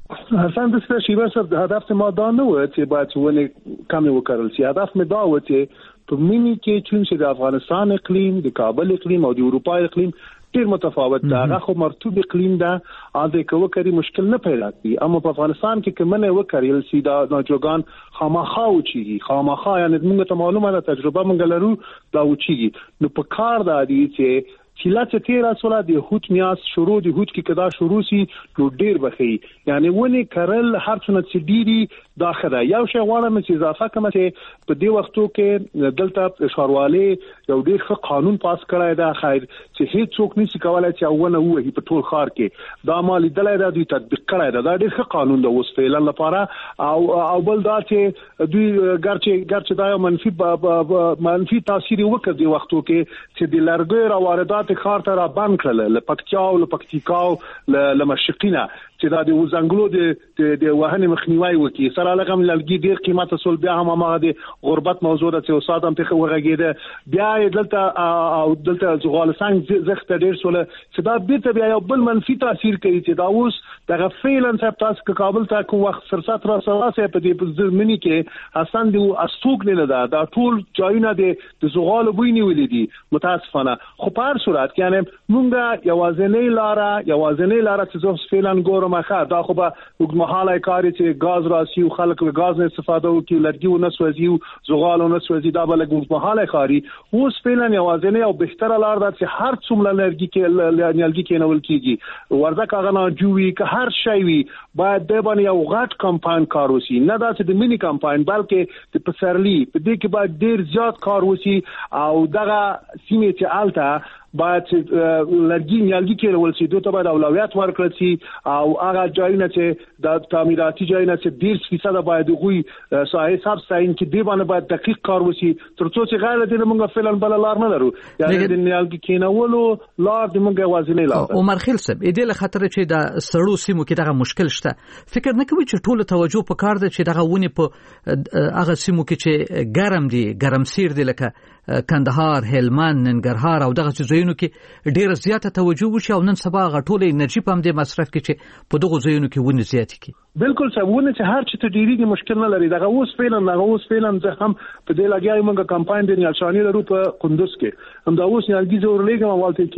حسن د شیبر صاحب هدف ما دا نه و چې باید ونه کم وکړل شي. هدف مې دا و چې په مینی کې چې د افغانستان اقلیم، د کابل اقلیم او د اروپا اقلیم ډیر متفاوت ده. هغه خو مرطوب اقلیم ده، اده کو کری مشکل نه پیدا کی. اما په افغانستان کې کمنه وکړل سي دا ناجوګان خامخا او چی خامخا یعنی موږ ته معلومه ده، تجربه موږ لرو دا او چی. نو په کار دا دي چې چې لا چې تیر اصله د هوت میاس شروع د هوت کې کدا شروع سي نو ډیر بخي، یعنی ونی کرل هر څونه چې ډيري داخله یو شی غواړم چې اضافه کوم چې په دې وختو کې دلته ښاروالي یو ډیر ښه قانون پاس کړی دا خیر چې هیڅ څوک نشي کولای چې ونه وهي په ټول ښار کې. دا مالي دلای دا دوی تطبیق کړی دا, دا ډیر ښه قانون دی اوس فعلا لپاره. او او بل دا چې دوی ګرچې ګرچې دا منفي با با با منفي تاثیر وکړ دی وختو کې چې د لرګي را واردات خار ته را بند کړل له پکتیا او له پکتیکا او له مشرقینه چې دا د وزنګلو د د وهنې مخنیوي وکي. سره لغم لګي ډیر قیمته سول بیا هم ما د غربت موضوع ده چې استاد هم ته ورغېده بیا دلته او دلته زغالسان زخت ډیر سول چې دا بیرته بیا یو بل منفي تاثیر کوي چې دا اوس د فعلا صاحب تاسو کابل ته کوم وخت فرصت را سره په دې ځمنی کې حسن دی استوک نه ده دا ټول ځایونه د زغال بوی نیولې دي متاسفانه. خو په هر صورت کې یعنی مونږه یوازنۍ لاره یوازنۍ لاره چې زه فعلا ګورم مخه دا خو به وګمحاله کاری چې غاز راسي او خلک به غاز نه استفاده وکړي، لرګي و نه سوځي او زغال نه سوځي، دا به وګمحاله کاری اوس فعلا یوازنۍ او بهتره لار ده چې هر څومره لرګي کې لرګي کې نول کیږي ورځ کاغه نه جوړي که هر شی وي باید د باندې یو غټ کمپاین کار وسی، نه دا چې د مینی کمپاین بلکې د پسرلی په دې کې باید ډیر زیات کار وسی او دغه سیمه چې الته باید لرګي نیالګي کې ول شي دوی ته باید اولویت ورکړل شي او هغه ځایونه چې د تعمیراتي ځایونه چې ډیر فیصد باید غوي ساحه حساب ساين کې دی باندې باید دقیق کار وشي ترڅو چې غیر دې موږ فعلا بل لار نه لرو. یعنی د نیالګي کېنولو لار د موږ وازنې لار. عمر خیل صاحب دې له خطر چې د سړو سیمو کې دغه مشکل شته، فکر نه کوي چې ټول توجه په کار ده چې دغه ونی په هغه سیمو کې چې ګرم دي ګرمسیر دي لکه کندهار، هلمند، ننګرهار او دغه ځایونو کې ډیره زیاته توجه وشي او نن سبا غټول انرژي په دې مصرف کې چې په دغه ځایونو کې ونی زیات کی. بالکل سبونه چې هر چې ته ډیری مشکل نه لري دغه اوس فعلا دغه اوس فعلا زه هم په دې لګیایم موږ کمپاین د نشانی لرو په قندوز کې هم دا اوس یالګي زور لګم والته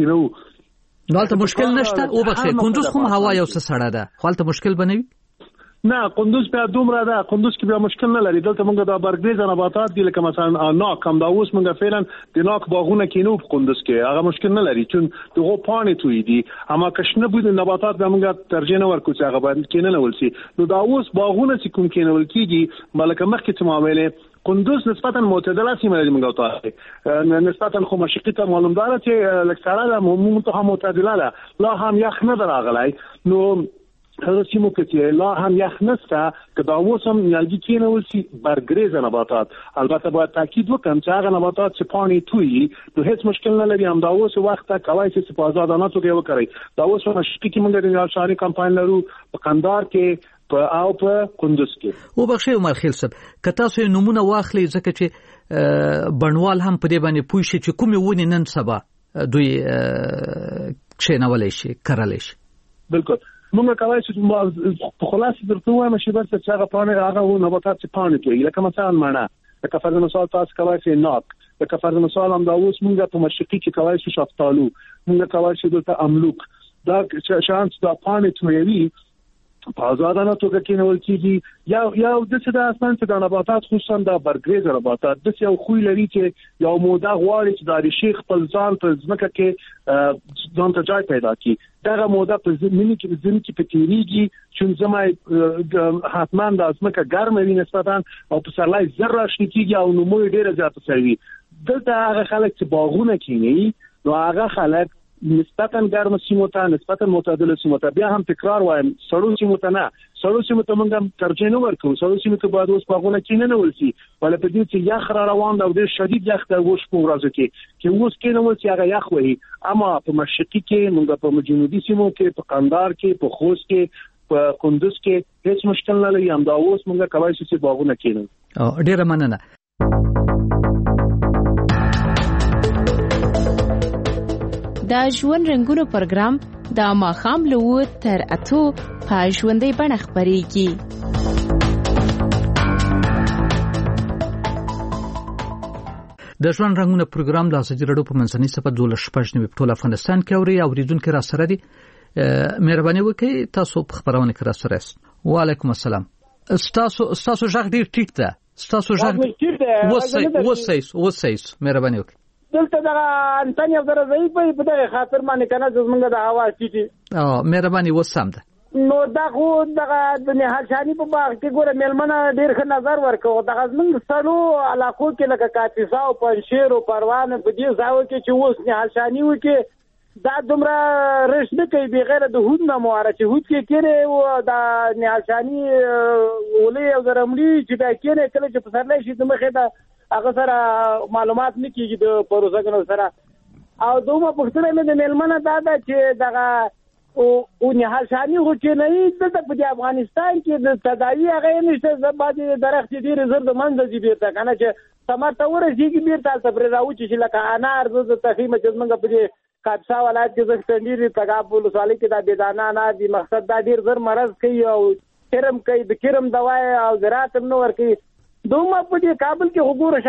کېرو نالته مشکل نشته او بخښه قندوز خو هوا یو څه سړه ده خالته مشکل بنوي نه قندوز په دومره ده قندوز کې به مشکل نه لري. دلته موږ د برګریز نباتات دي لکه مثلا ناک هم دا اوس موږ فعلا د ناک باغونه کینو په قندوز کې هغه مشکل نه لري چون دغه پانی توي دي اما کښنه بود نباتات به موږ ترجیح نه ورکو چې هغه باندې کینه نه ولسي. نو دا اوس باغونه چې کوم کینه ول کیږي ملکه مخکې ته معاملې قندوز نسبتا معتدله سیمه دی موږ ته نسبتا خو مشقي ته معلومدار چې لکثره منتها معتدله ده لا هم یخ نه راغلی. نو هغه سیمو کې لا هم یخ نسته که دا اوس هم نیالګي کېنول شي برګریز نباتات البته باید تاکید وکړم چې هغه نباتات چې پانی توي نو هیڅ مشکل نه لري. هم دا اوس وخت کوي چې په آزادانه توګه وکړي. دا اوس مشکې کې موږ د نشانی کمپاین لرو په قندهار کې په او په قندوز کې. او بخښه عمر خیل صاحب که تاسو نمونه واخلئ ځکه چې بڼوال هم په دې باندې پوه شي چې کومې ونې نن سبا دوی کښېنولی شي کرلی شي. بالکل موږ کوي چې په خلاص درته وایم چې بس چې هغه پانی هغه نباتات چې پانی کوي لکه مثلا مڼه لکه فرض مثال تاسو کوي چې ناک لکه فرض مثال هم دا اوس موږ په مشرقي کې کوي چې شفتالو موږ کوي چې دلته املوک دا شانس دا پانی توي په آزادانه توګه کېنول کېږي یا یا د څه د اسمان چې د نباتات خصوصا د برګریز نباتات د یو خوې لري چې یو موده غواړي چې د شیخ خپل ځان په ځمکه کې ځان ته ځای پیدا کړي دغه موده په زمینی کې زمینی کې پتیریږي چې زمای حتما د ځمکه ګرمه وي نسبتا او په سرلای زر راشي کېږي او نو مو ډیره زیاته سوي. دلته هغه خلک چې باغونه کینی نو هغه خلک نسبتا ګرم سیمو ته نسبتا معتدل سیمو ته بیا هم تکرار وایم سړو سیمو ته نه سړو سیمو ته موږ ترجیح نه ورکوو. سړو سیمو ته باید اوس باغونه کینې نه ولسي ولې په دې چې یخ را روان دی او ډېر شدید یخ دی اوس په ورځو کې چې اوس کینې ولسي هغه یخ وهي. اما په مشرقي کې موږ په جنوبي سیمو کې په قندهار کې په خوست کې په قندوز کې هیڅ مشکل نه لري. هم دا اوس موږ کولی شو چې باغونه کینو. ډېره مننه. د ژوند رنګونو پروګرام د ماښام له اوه تر اتو په ژوندۍ بڼه خپرېږي. د ژوند رنګونه پروګرام د ازادي راډیو په منځنۍ صفحه دولس شپږ نوي په ټول افغانستان کې اوري. اوریدونکو را سره دي، مهرباني وکړئ تاسو په خبرونه کې را سره یاست. وعلیکم السلام. تاسو تاسو ژغ ډیر ټیټ ده. تاسو ژغ وسای وسای وسای مهرباني وکړئ. دلته دا انټن یو درځي په دغه خاطر باندې کنه زمونږ د هوا ټیټي. اه مهرباني وسام ده. نو دا خو دغه د نهالشاني په باغ کې ګوره مېلمنه ډېر ښه نظر ورکوه. دغه زموږ سړو علاقو کې لکه کاپیسا او پنجشیر او پروان په دې ځایو کې چې اوس نهالشاني وکړي دا دومره رش نه کوي بغیر د هود نه مواره چې هود کې کېږي او د نهالشاني ولې او درمړي چې دا کېږي کله چې پسرلی شي د مخې د هغه سره معلومات نه کېږي د پروژګنو سره. او دومره پوښتنه مې د مېلمنه دا ده چې دغه او او نهالشاني خو چې نه د په افغانستان کې د تداوی هغه نشته. زبادي درخت ډیر زر د منځ دی بیرته کنه چې سمارته ورسیږي بیرته تاسو راوچی چې لکه انار د تخیمه چې موږ په کاپسا ولایت کې د ستنديري تګاب ولسوالۍ کې د بيدانه انار دی مقصد دا ډیر زر مرض کوي او کرم کوي د کرم دواي او زراعت نو ور کوي. دومره په دې کابل کې حضور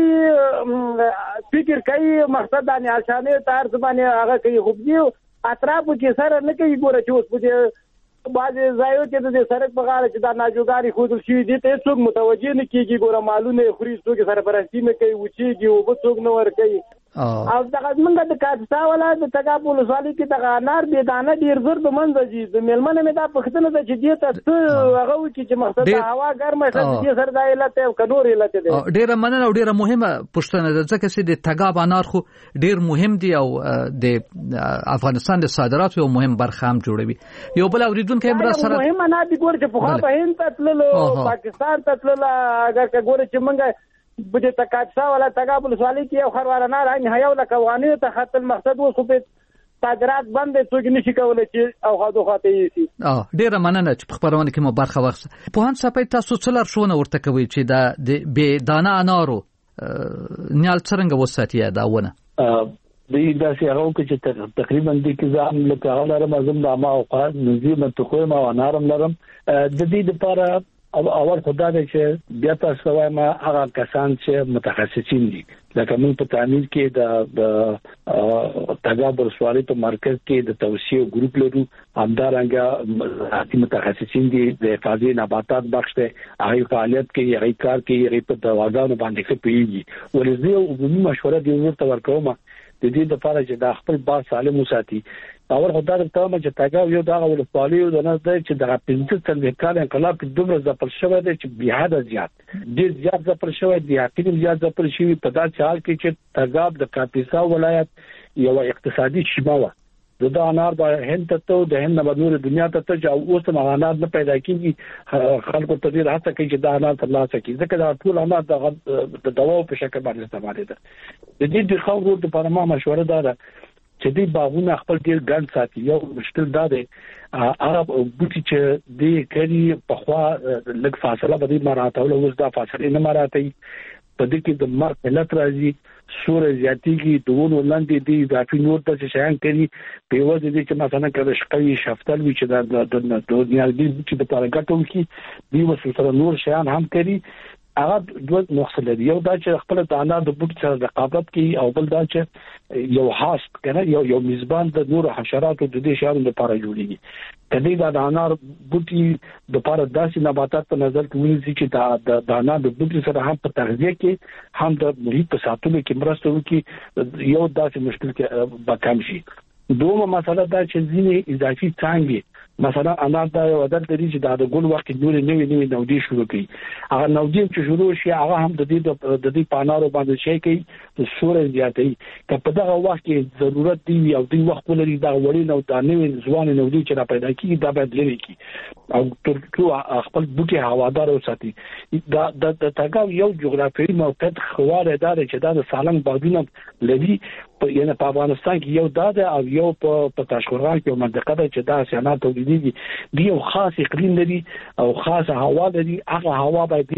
شهروالۍ فکر کوي مقصد د نهالشاني تار زبانه هغه کوي خو دې اطراف کې سره نه کوي. ګوره چې اوس په دې بعض ځایو کې د سړک په غاړه چې دا ناجوګاري خودل شي دي ته څوک متوجه نه کیږي. ګوره مالونه خوري څوک سره پرستی نه کوي وچیږي او به څوک نه ور کوي. او دغه موږ د کاپسا ولایت د تګاب ولسوالۍ کې دغه انار دي دانه ډیر زر د منځ دي. د مېلمنه مې دا پښتنه ده چې دې ته هغه وکړي چې مقصد د هوا ګرمه شي دې سره د علت او کنور علت دي. ډیره مننه او ډیره مهمه پښتنه ده ځکه چې د تګاب انار خو ډیر مهم دي او د افغانستان د صادراتو یو مهم برخه هم جوړوي. یو بل اوریدونکو هم را سره مهمه نه دي. ګور چې په خوا په هند تللو پاکستان تللو هغه ګور چې موږ بده تکاڅا ولا تګاب ولسوالۍ کې یو خروار نه راځي هيو لکه وانه ته خپل مقصد وو خو په صادرات بند څوک نشي کولای چې او خاطو خاطي شي. اه ډیره مننه چې په خبرونه کې مو برخه واخیسته. په هان صفای تاسو څلر شونه ورته کوي چې دا د دانه انارو نیال څنګه وساتیا داونه د داسې هغه چې تقریبا د کزام لکه هغه لرم ما او قاد نزيم تخوي ما انارم لرم د دې لپاره او اول خدای دې چې بیا تاسو وايي ما هغه کسان چې متخصصین دي لکه موږ په تعمیر کې د تګاب ولسوالۍ په مرکز کې د توسعه ګروپ لرو. همدارنګه متخصصین دي د حفاظتي نباتات بخش ته هغه فعالیت کې هغه کار کې هغه په دواګانو باندې کې پیږي. ولې عمومي مشوره دی ورته ورکوم د دې لپاره چې د خپل باغ سالم وساتي. اور خدای ته ته چې تاګه یو دا ولسوالۍ د نه دی چې د پنځه څلوي کال انقلاب کې دومره ځپل شوی دی چې بیا د زیات ډیر زیات ځپل شوی دی. حقیقت زیات ځپل شوی په داسې حال کې چې تاګاب د کاپیسا ولایت یو اقتصادي شیمه و. د انار د هند ته د هند نه نور دنیا ته ته او اوس مغانات نه پیدا کیږي. خلکو ته ډیر هڅه کوي چې دا انار ترلاسه کړي ځکه دا ټول انار د دواو په شکل باندې استعمال دي. د دې د خاورو د پرما مشوره ده چې دې باغونه خپل ډیر ګڼ ساتي. یو مشکل دا دی هغه بوټي چې دې کړي په خوا لږ فاصله باندې مراته او اوس دا فاصله نه مراته په دې کې د مرګ حالت راځي. سور زیاتیږي دوه لاندې دي اضافي نور د شیان کوي په وجه دي چې مثلا کله شقوي شفتل وي چې د د دنیا دي چې د پارګټو کې دی وسره نور شیان هم کوي. هغه دوه نقص لري. یو دا چې خپل د انار د بوټ سره رقابت کوي او بل دا چې یو هاست کنه یو یو میزبان د نور حشراتو د دې شیانو لپاره جوړیږي. کله دا د انار بوټي د لپاره داسې نباتات په نظر کې ونیسي چې د انار د بوټي سره هم په تغذیه کې هم د محیط په ساتلو کې مرسته وکړي. یو داسې مشکل کې به کم شي. دومره مسله دا چې ځینې اضافي څانګې مثلا انار دا یو عادت لري چې د ګل وخت نور نوې نوې نودي شروع کوي. هغه نودي چې شروع شي هغه هم د دې د دې پانارو باندې شي کوي د سور زیاتې که په دغه وخت کې ضرورت دی او د وخت ولري دا وړي نو دا نوې ځوان نودي چې را پیدا کیږي دا باید لري کی او ترڅو خپل بوټي هوادار وساتي. دا د تګاو یو جغرافیایي موقعیت خواله دار چې دا د سالنګ بادونه لري په یعنی په افغانستان کې یو دا او یو په تاشقرغان کې منطقه ده چې دا صنعت تولیدي دی یو خاص اقلیم لري او خاص هوا لري. هغه هوا باید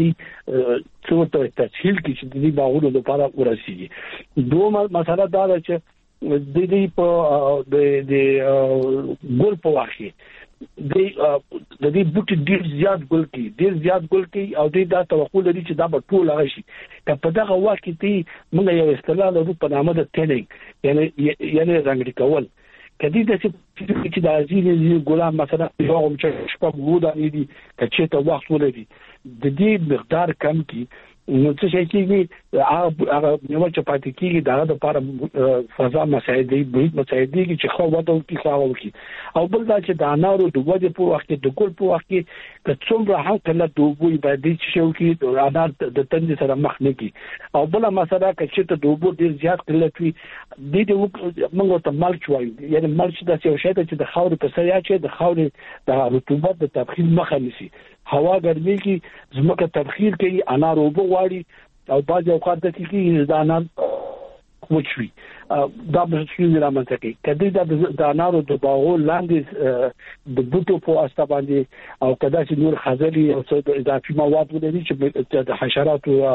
څو ته تسهیل کې چې د باغونو لپاره ورسیږي. دوه مسله دا ده چې د دې په د د ګل په واخی د د دې بوټي ډیر زیات ګل کی ډیر زیات ګل کی او دې دا توقع لري چې دا به ټول هغه شي که په دغه وخت کې موږ یو اصطلاح لرو په نامه د ټینینګ یعنی یعنی رنګ کول کدی د چې د ازینې ګلان مثلا یو هم چې شپږ ودا دي چې ته وخت ولري د دې مقدار کم کی نو څه شي کېږي هغه نو چې پاتې کېږي دا د لپاره فضا مساعده دی مساعده کی چې خو وته کی خاو کی او بل دا چې د انارو د وجه په وخت کې د ګل په وخت کې که څومره هم کله دوبوي باندې چې شو کی د انار د تند سره مخ نه کی او بل مسله چې ته دوبو ډیر زیات کله وي د دې موږ ته ملچ وایو یعنی ملچ د څه شي چې د خاور په سر یا چې د خاور د رطوبت د تبخیر مخه نیسي هوا ګرمي کی زمکه تبخیر کوي انار وبو واړي او باز اوقات د کې د انار وچوي دا به څنګه رامنځته کوي کله دا د انارو د باغو لاندې د بوټو په استا باندې او کدا چې نور خزلي او څه اضافي مواد ولري چې د حشرات او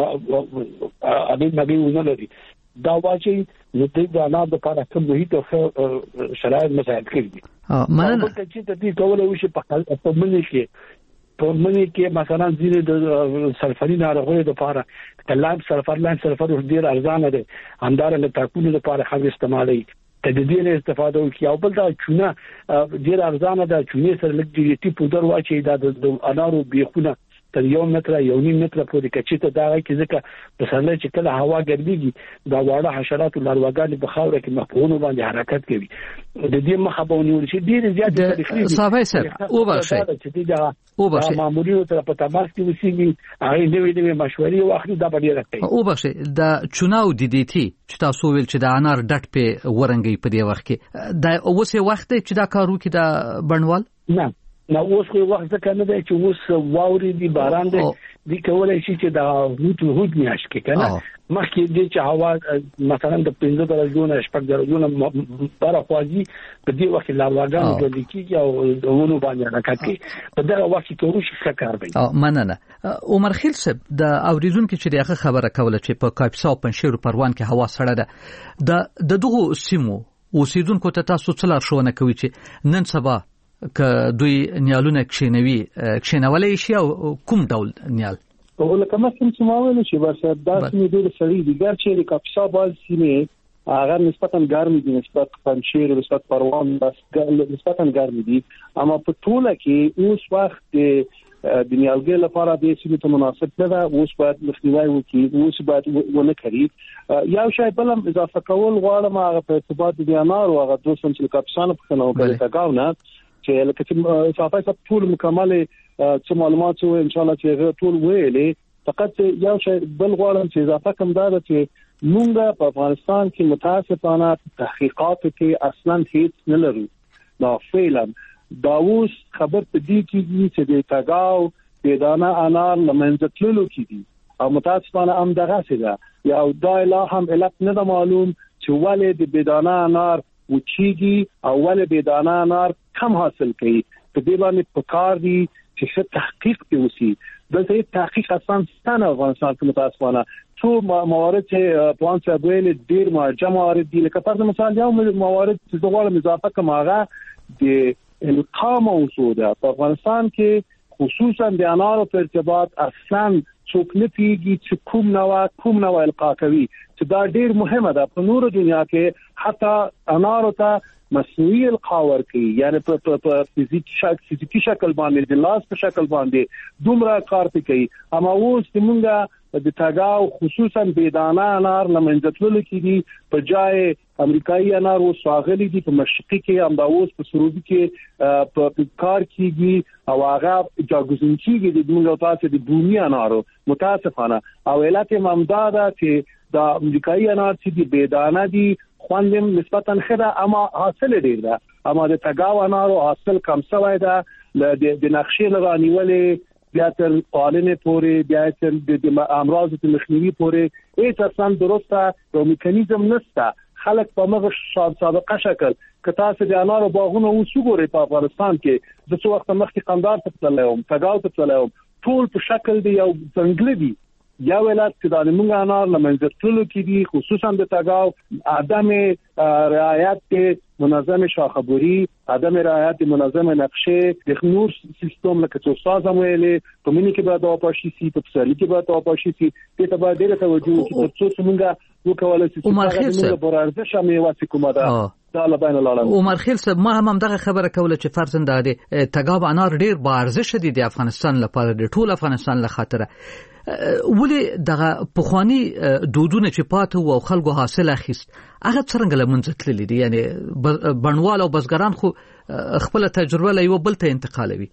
اړین مګي ولري دا واچي نو د انار د لپاره کوم محیط او شرایط مساعد کوي مننه چې د دې کولای شي په منځ کې په منی کې مثلا ځینې د سلفري ناروغیو لپاره کلام سلفر لاین سلفر ډیر ارزانه دي همدارنګه تاکونه لپاره خو استعمالي تدبیر استفاده وکي او بل دا چونه ډیر ارزانه ده چونه سره لږ ډیټي پودر واچي دا د انارو بیخونه تر یو متر یو نیم متر پورې کچې ته دا کې ځکه په سره چې کله هوا ګرځيږي دا واړه حشرات او لاروګان په خاور کې مخونه باندې حرکت کوي د دې مخه به ونیول شي ډیر زیات تاریخي صاحب سره او بخښي او بخښي مامورینو ته په تماس کې وسیږي هغه نوې نوې مشورې او اخلي دا به راکړي او بخښي د چوناو د دې تی چې تاسو ویل چې د انار ډټ په ورنګي په دې وخت کې د اوسه وخت چې دا کارو کې د بڼوال نه نو اوس خو وخت ځکه نه دی چې اوس واوري دی باران دی د کولای شي چې دا هوت هوت میاش کې کنه مخکې دې چې هوا مثلا د پنځه درجو نه شپږ درجو نه بار خوځي په دې وخت لا واګانو د لیکي او دونه باندې حرکت کوي په دغه وخت کې ورشي څه کار دی مننه عمر خیل صاحب د اوریزون کې چې دغه خبره کوله چې په کاپسا او پنشیر پروان کې هوا سړه ده د دغه سیمو اوسیدونکو ته تاسو څه لارښوونه کوي چې نن سبا که دوی نیالونه کښینوي کښینولای شي او کوم ډول نیال او لکه مثلا چې ما ویل چې ورسره داسې ډېر سړی دي ګر چې کاپسا باز سیمه هغه نسبتا ګرمي دي نسبت پنشیر نسبت پروان نسبتا ګرمي دي اما په ټوله کې اوس وخت د نیالګي لپاره د سیمه ته مناسب نه ده اوس باید مخنیوي وکړي اوس باید ونه کړي یو شی بل اضافه کول غواړم هغه په ارتباط د انار او هغه دوسم چې کاپسا په خنو کې تاګاونه چې لکه چې صافای صاحب ټول مکمل څه معلومات او ان شاء الله چې ټول ویلې فقط یو شی بل غواړم چې اضافه کوم دا چې موږ په افغانستان کې متاسفانه تحقیقات کې اصلا هیڅ نه لرو دا فعلا دا اوس خبر په دې کې چې د تاګاو د دانا انار لمنځه تللو کې دي او متاسفانه هم دغه څه ده یا دا لا هم علت نه معلوم چې ولې د بدانا انار وچیږي او ولې بدانا انار کم حاصل کوي په دې باندې پکار دي چې څه تحقیق وشي د دې تحقیق اساس ستنه افغانستان کې متاسفانه څو موارد چې پلان څه ویل ډیر مرجع موارد دي لکه پر مثال یو موارد چې دغه اضافه کوم هغه د القاء موضوع ده په افغانستان کې خصوصا د انارو په ارتباط اصلا څوک نه پیږي چې کوم نوع کوم نوع القاء کوي چې دا ډیر مهمه ده په نور دنیا کې حتی انارو ته مصنوعي القاء ورکي یعنی په فزیکی شکل فزیکی شکل باندې د لاس په شکل باندې دومره کار کوي اما اوس موږ د تاګاو خصوصا بيدانه انار لمنځتلل کې دي په جای امریکایي انار او سواغلي دي په مشرقي کې هم دا اوس په سروبي کې په کار کېږي او هغه جاګوزن کېږي د موږ تاسو د بومي انارو متاسفانه او علت ممداده چې دا امریکایي انار چې د بيدانه دي خواندم نسبتا خدا اما حاصل ډیر ده اما د تاګاو انارو حاصل کم شوی ده د نقشې لغانیولې بیا تر قالنه پورې بیا تر د امراض مخنیوي پورې هیڅ اصلا درسته یو میکانیزم نشته خلک په مغه سابقه شکل که تاسو د انارو باغونو وسوګورئ په افغانستان کې د څو وخت مخکې قندار ته تللم تاګاو ته تللم ټول په شکل دی یو څنګه دی یا ولایت کې د موږ انار لمنځه تللو کې دي، خصوصا د تګاو عدم رعایت منظم شاخبوري، عدم رعایت منظم نقشه د نور سیستم لکه څو سازم ویلې په منی کې به د پاشي سي په پسرلي کې به د پاشي سي ته به ډېر توجه وکړو چې موږ وکولای شو چې موږ پر ارزښت شامل واسي کومه ده دا لبین العالمین. عمر خیل صاحب ما هم دغه خبره کوله چې فرض د تګاب انار ډیر با ارزښت دي د افغانستان لپاره، د ټول افغانستان لخاطره. ولې دغه پخوانی دودونه چې پاتې او خلکو حاصل اخیست هغه څنګه لمنځه تللی دي؟ یعنی بڼوال او بزګران خو خپل تجربه له یو بل ته انتقالوي.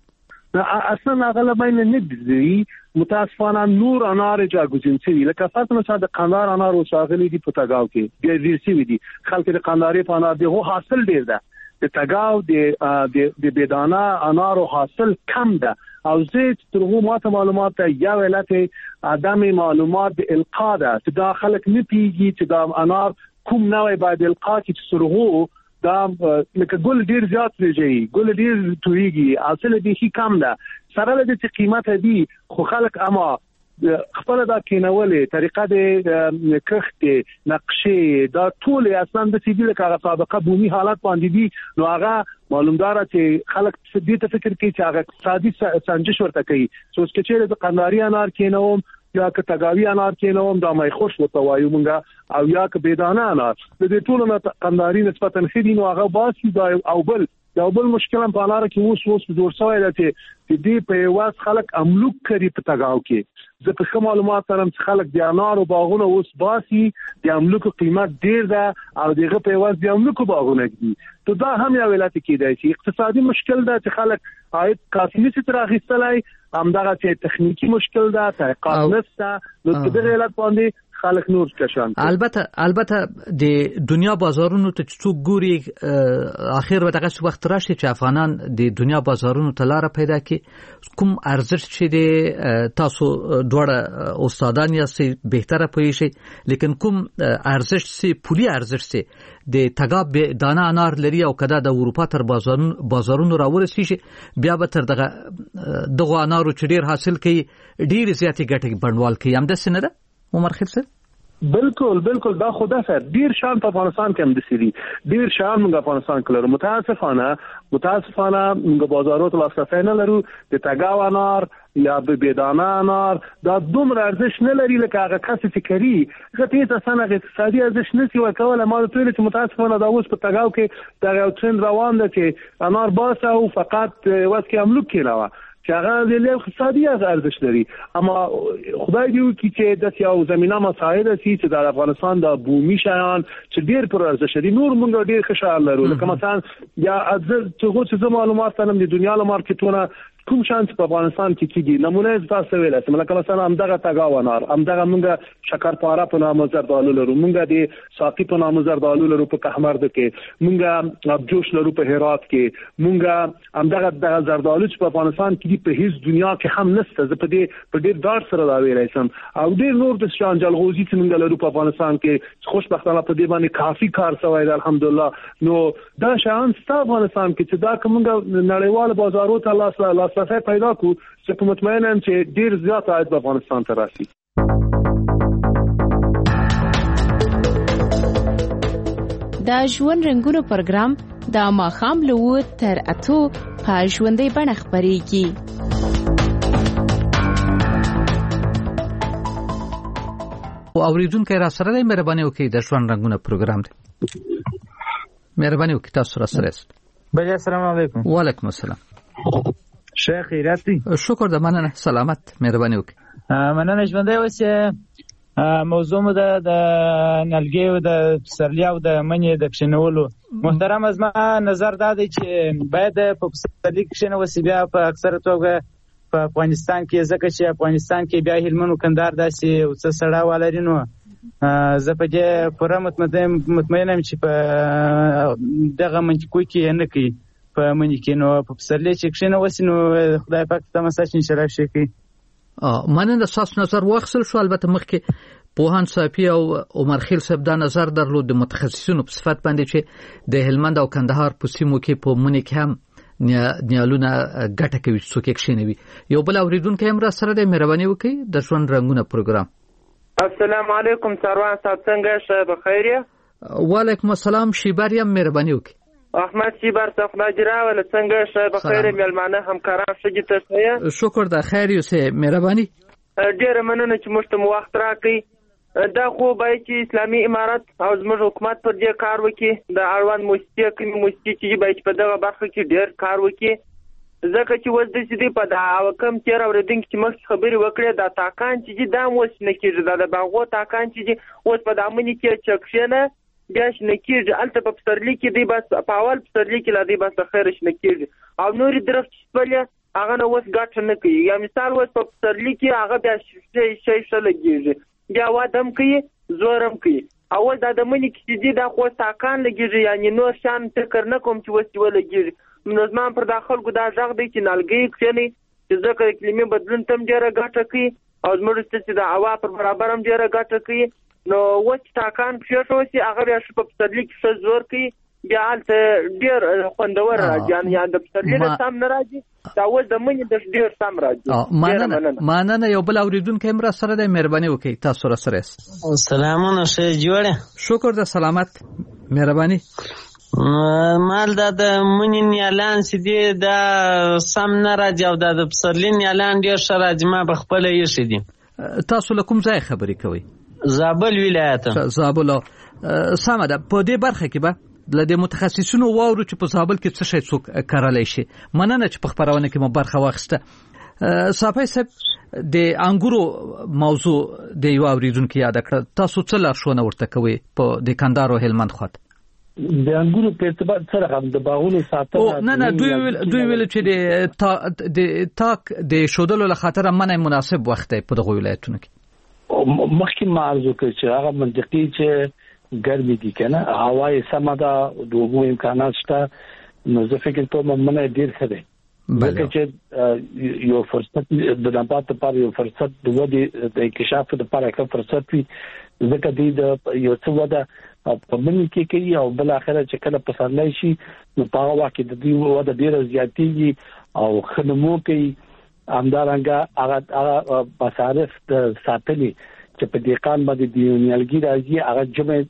اصلا غالبا نه دي متاسفانه نور انار جاګوزین سي لکه فرض مثلا د قندار انار او شاغلي دي په تګاو کې ډېر سي دي خلک د قنداري په انار دی هو حاصل ډېر ده، د تګاو د د بيدانه انار او حاصل کم ده او زه ترغو ماته معلومات یا ولایت عدم معلومات د القا ده چې دا خلک نه پیږي چې دا انار کوم نوې باید القا کې چې سرغو دا لکه ګل ډیر زیات لږی ګل ډیر تویږي حاصل دي هی کم ده سره د دې قیمت دي خو خلک اما خپل دا کینولې طریقه د کښت نقشې دا ټول اصلا د سیدی لکه سابقه بومي حالت باندې دي نو هغه معلومدار چې خلک دې ته فکر کوي چې هغه اقتصادي سنجش ورته کوي سوچ کې چې د قنداري انار کینوم یا که تګاوی انار کینوم دا مې خوش وته وایو مونږه او یا که بيدانه انار د دې ټولو نه قنداري نسبتا خېدي نو هغه باسي دا او بل یو بل مشکل په انار کې اوس اوس جوړ شوی دی چې دې په واس خلک املوک کوي په تګاو کې زه په کوم معلومات سره چې خلک د انار او باغونو اوس باسي د املوک قیمت ډیر ده او دغه په واس د املوک باغونه دي ته دا هم یو ولایت کې دی چې اقتصادي مشکل ده چې خلک عاید کافي نشي تر اخیستلای همدغه چې تخنیکی مشکل ده تحقیقات نشته نو په دغه ولایت باندې خلک نور کشان. البته البته د دنیا بازارونو ته څوک ګوري اخر به دغه وخت راشي چې افغانان د دنیا بازارونو ته لار پیدا کړي کوم ارزښت چې د تاسو دوړه استادان یې بهتره پوي شي لیکن کوم ارزښت سي پولي ارزښت سي د تګاب دانه انار لري او کدا د اروپا تر بازارونو بازارونو راورسي شي بیا به تر دغه دغه انارو چې ډیر حاصل کړي ډیر زیاتې ګټه بڼوال کوي هم د سنره عمر خیل صاحب. بالکل بالکل دا خدا سره ډیر شان په افغانستان کې هم د سری ډیر شان موږ افغانستان کې لرو متاسفانه متاسفانه موږ بازارونو ته لاسرسی نه لرو د تګاو انار یا د بيدانه انار دا دومره ارزښت نه لري لکه هغه کس چې کوي غته تاسو نه اقتصادي ارزښت نشي ورکول ما ته ویل چې متاسفانه دا اوس په تګاو کې دا یو ټرند روان دی چې انار باسه او فقط واسکه املوک کړه چې هغه د اقتصادي ارزښت لري اما خدای دې وکړي چې د یو زمينه مساعده سي چې د افغانستان د بومي شایان چې ډېر پر ارزښت دي نور موږ ډېر خوشاله لرو لکه مثلا یا چې څه معلومات تنم د دنیا له مارکیټونه کوم شانس په افغانستان کې کیږي نمونه تاسو ویل چې ملک مثلا همدغه تګاو انار همدغه موږ شکرپاره په نامه زردالو لرو موږ د ساقي په نامه زردالو لرو په کهمرد کې موږ ابجوش لرو په هرات کې موږ همدغه د زردالو په افغانستان کې په هیڅ دنیا کې هم نشته زه په دې په ډیر ډار سره دا ویلای شم او ډیر نور د شان جلغوزي چې موږ لرو په افغانستان کې خوشبختانه په دې باندې کافي کار شوی دی الحمدلله نو دا شان ست افغانستان کې چې دا کومه نړیوال بازارو ته لاس لاس څه پیدا کو چې مطمئنم چې ډیر زیات عاید په افغانستان ته راشي. دا ژوند رنگونو پروګرام د ماخام لو تر اتو په ژوندۍ بڼه خبريږي. او اوریدونکو را سره د مهرباني وکړئ د ژوند رنگونو پروګرام دی مهرباني وکړئ تاسو را سره است. بله السلام علیکم. وعلیکم السلام. شیخ خیراتی شکر د مننه سلامت مهرباني وکړئ. مننه ژوندۍ اوسه موضوع مو د نلګي او د پسرلي او د منې د کښینولو محترم از ما نظر دا دی چې باید په پسرلي کښینوسي بیا په اکثره توګه په افغانستان کې ځکه چې افغانستان کې بیا هلمند او کندهار داسې او څه سړه ولري نو زه په دې پوره مطمئنم چې په دغه منطقو کې نه کوي په منی کې نو په پسرلي چې کښینه وسی نو خدای پاک ته مساج ان شاء الله شي کوي. ا مننه تاسو نظر واخصل شو البته مخکې پوهان صافي او عمر خیل صاحب دا نظر درلود د متخصصینو په صفت باندې چې د هلمند او کندهار په سیمو کې په منی کې هم نیالونه ګټه کوي څوک کښینوي. یو بل اوریدونکو هم را سره د مهرباني وکړي د ژوند رنگونه پروګرام. السلام علیکم سروان صاحب څنګه شه بخیر یې؟ وعلیکم السلام شیبر یم مهرباني وکړئ. احمد شیبر صاحب ناجرا ول څنګه شه بخیر مېلمانه همکاران ښه ته شه؟ شکر د خیر یو سه مهرباني. ډېر مننه چې موږ ته وخت راکړئ. دا خو باید چې اسلامي امارت او زموږ حکومت پر دې کار وکړي، د اړوند موسسې کومې موسسې چې باید په دغه برخه کې ډېر کار وکړي، ځکه چې اوس داسې دی په دا کم تېر اورېدونکي چې مخکې خبرې وکړې دا تاکان چې دي دا هم اوس نه کېږي، دا د باغو تاکان چې دي اوس په دا مني کې چک شنه بیا شنه کېږي، هلته په پسرلي کې دی بس په اول پسرلي کې لا دی بس د خیره شنه کېږي، او نورې درخت چې شپلې هغه نه اوس ګټه نه کوي. یا مثال اوس په پسرلي کې هغه بیا شی شی ښه لګېږي، بیا واده هم کوي زور هم کوي، او اوس دا د مني کې چې دي دا خو تاکان لګېږي، یعنې نور شیان فکر نه کوم چې اوس یې ولګېږي. نو زما پر دا خلکو دا غږ دی چې نالګۍ کښېنئ، چې ځکه د اقلیمي بدلون ته هم ډېره ګټه کوي او زموږ چې د هوا پر برابر هم ډېره ګټه کوي. نو اوس چې تاکان پرېښول شي هغه بیا ښه په پسرلي کې ښه زور کوي، بیا هلته ډېر خوندور راځي، یعنې د پسرلي نه سم نه راځي، دا اوس د مني د ډېر سم راځي. مننه. یو بل اورېدونکی هم را سره دی، مهرباني وکړئ تاسو را سره یاست. سلامونه ښه جوړه؟ شکر د سلامت مهرباني. مال دا د منی نیالان چې دی دا سم نه راځي او دا د پسرلي نیالان ډېر ښه راځي، ما په خپله ایښي دي. تاسو له کوم ځای خبرې کوئ؟ زابل ولایت. زابل. سمه ده. په دې برخه کې به له دې متخصصینو واورو چې په زابل کې څه شی څوک کارلی شي. مننه چې په خپرونه کې مو برخه واخیسته. صافی صاحب د انګورو موضوع د یو اورېدونکي یاد کړه، تاسو څه لارښوونه ورته کوئ په د کندهار او هلمند خواته؟ د انګورو په اعتبار سره هم د باغونو ساتنه او نه نه دوی ویل دوی ویل چې د تا د تاک د شودلو له خاطر منه مناسب وخت دی په دغه ولایتونو کې. مخکې ما عرض وکړ چې هغه منطقي چې ګرمي دي کنه، هوا یې سمه ده، د اوبو امکانات شته، نو زه فکر کوم منه ډیر ښه دی. بلکې چې یو فرصت د نبات لپاره یو فرصت د ودې د انکشاف لپاره یو فرصت وي، ځکه دی د یو څه وده په مني کې کوي او بل اخره چې کله پسرلی شي نو په هغه وخت کې د دې وده ډیره زیاتېږي او خدمو کوي. همدارنګه هغه هغه مصارف د ساتلې چې په دهقان باندې د نیالګي راځي هغه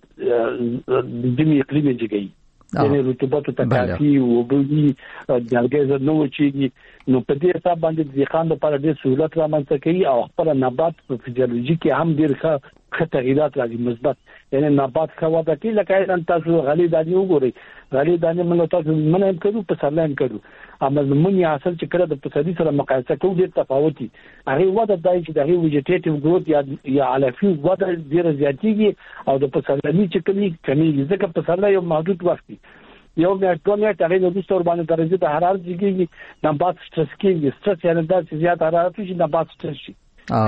جمع د جمع اقلیم جګي، یعنې رطوبت ته کافي او بوي نیالګي زر نو چیږي، نو په دې حساب باندې د دهقان لپاره ډېر سہولت رامنځته کوي او خپل نبات په فزیولوژي کې هم ډېر ښه ښه تغیرات راځي مثبت، یعنې نبات ښه وده کوي. لکه نن تاسو غلې دانې وګورئ، غلې دانې موږ تاسو منه هم کوو پسرلی هم کوو، اما زمونږ حاصل چې کله د پسرلي سره مقایسه کوو ډېر تفاوت دي. هغې وده دا چې د هغې ویجیټیټیو ګروت یا یا علفي وده ډېره زیاتېږي او د پسرلي چې کمي کمیږي، ځکه پسرلی یو محدود وخت دی، یو میاشت دوه میاشتې هغې نه وروسته ورباندې درجې د حرارت زیږېږي، نبات سټرس کېږي. سټرس یعنې دا چې زیات حرارت وشي نبات سټرس شي،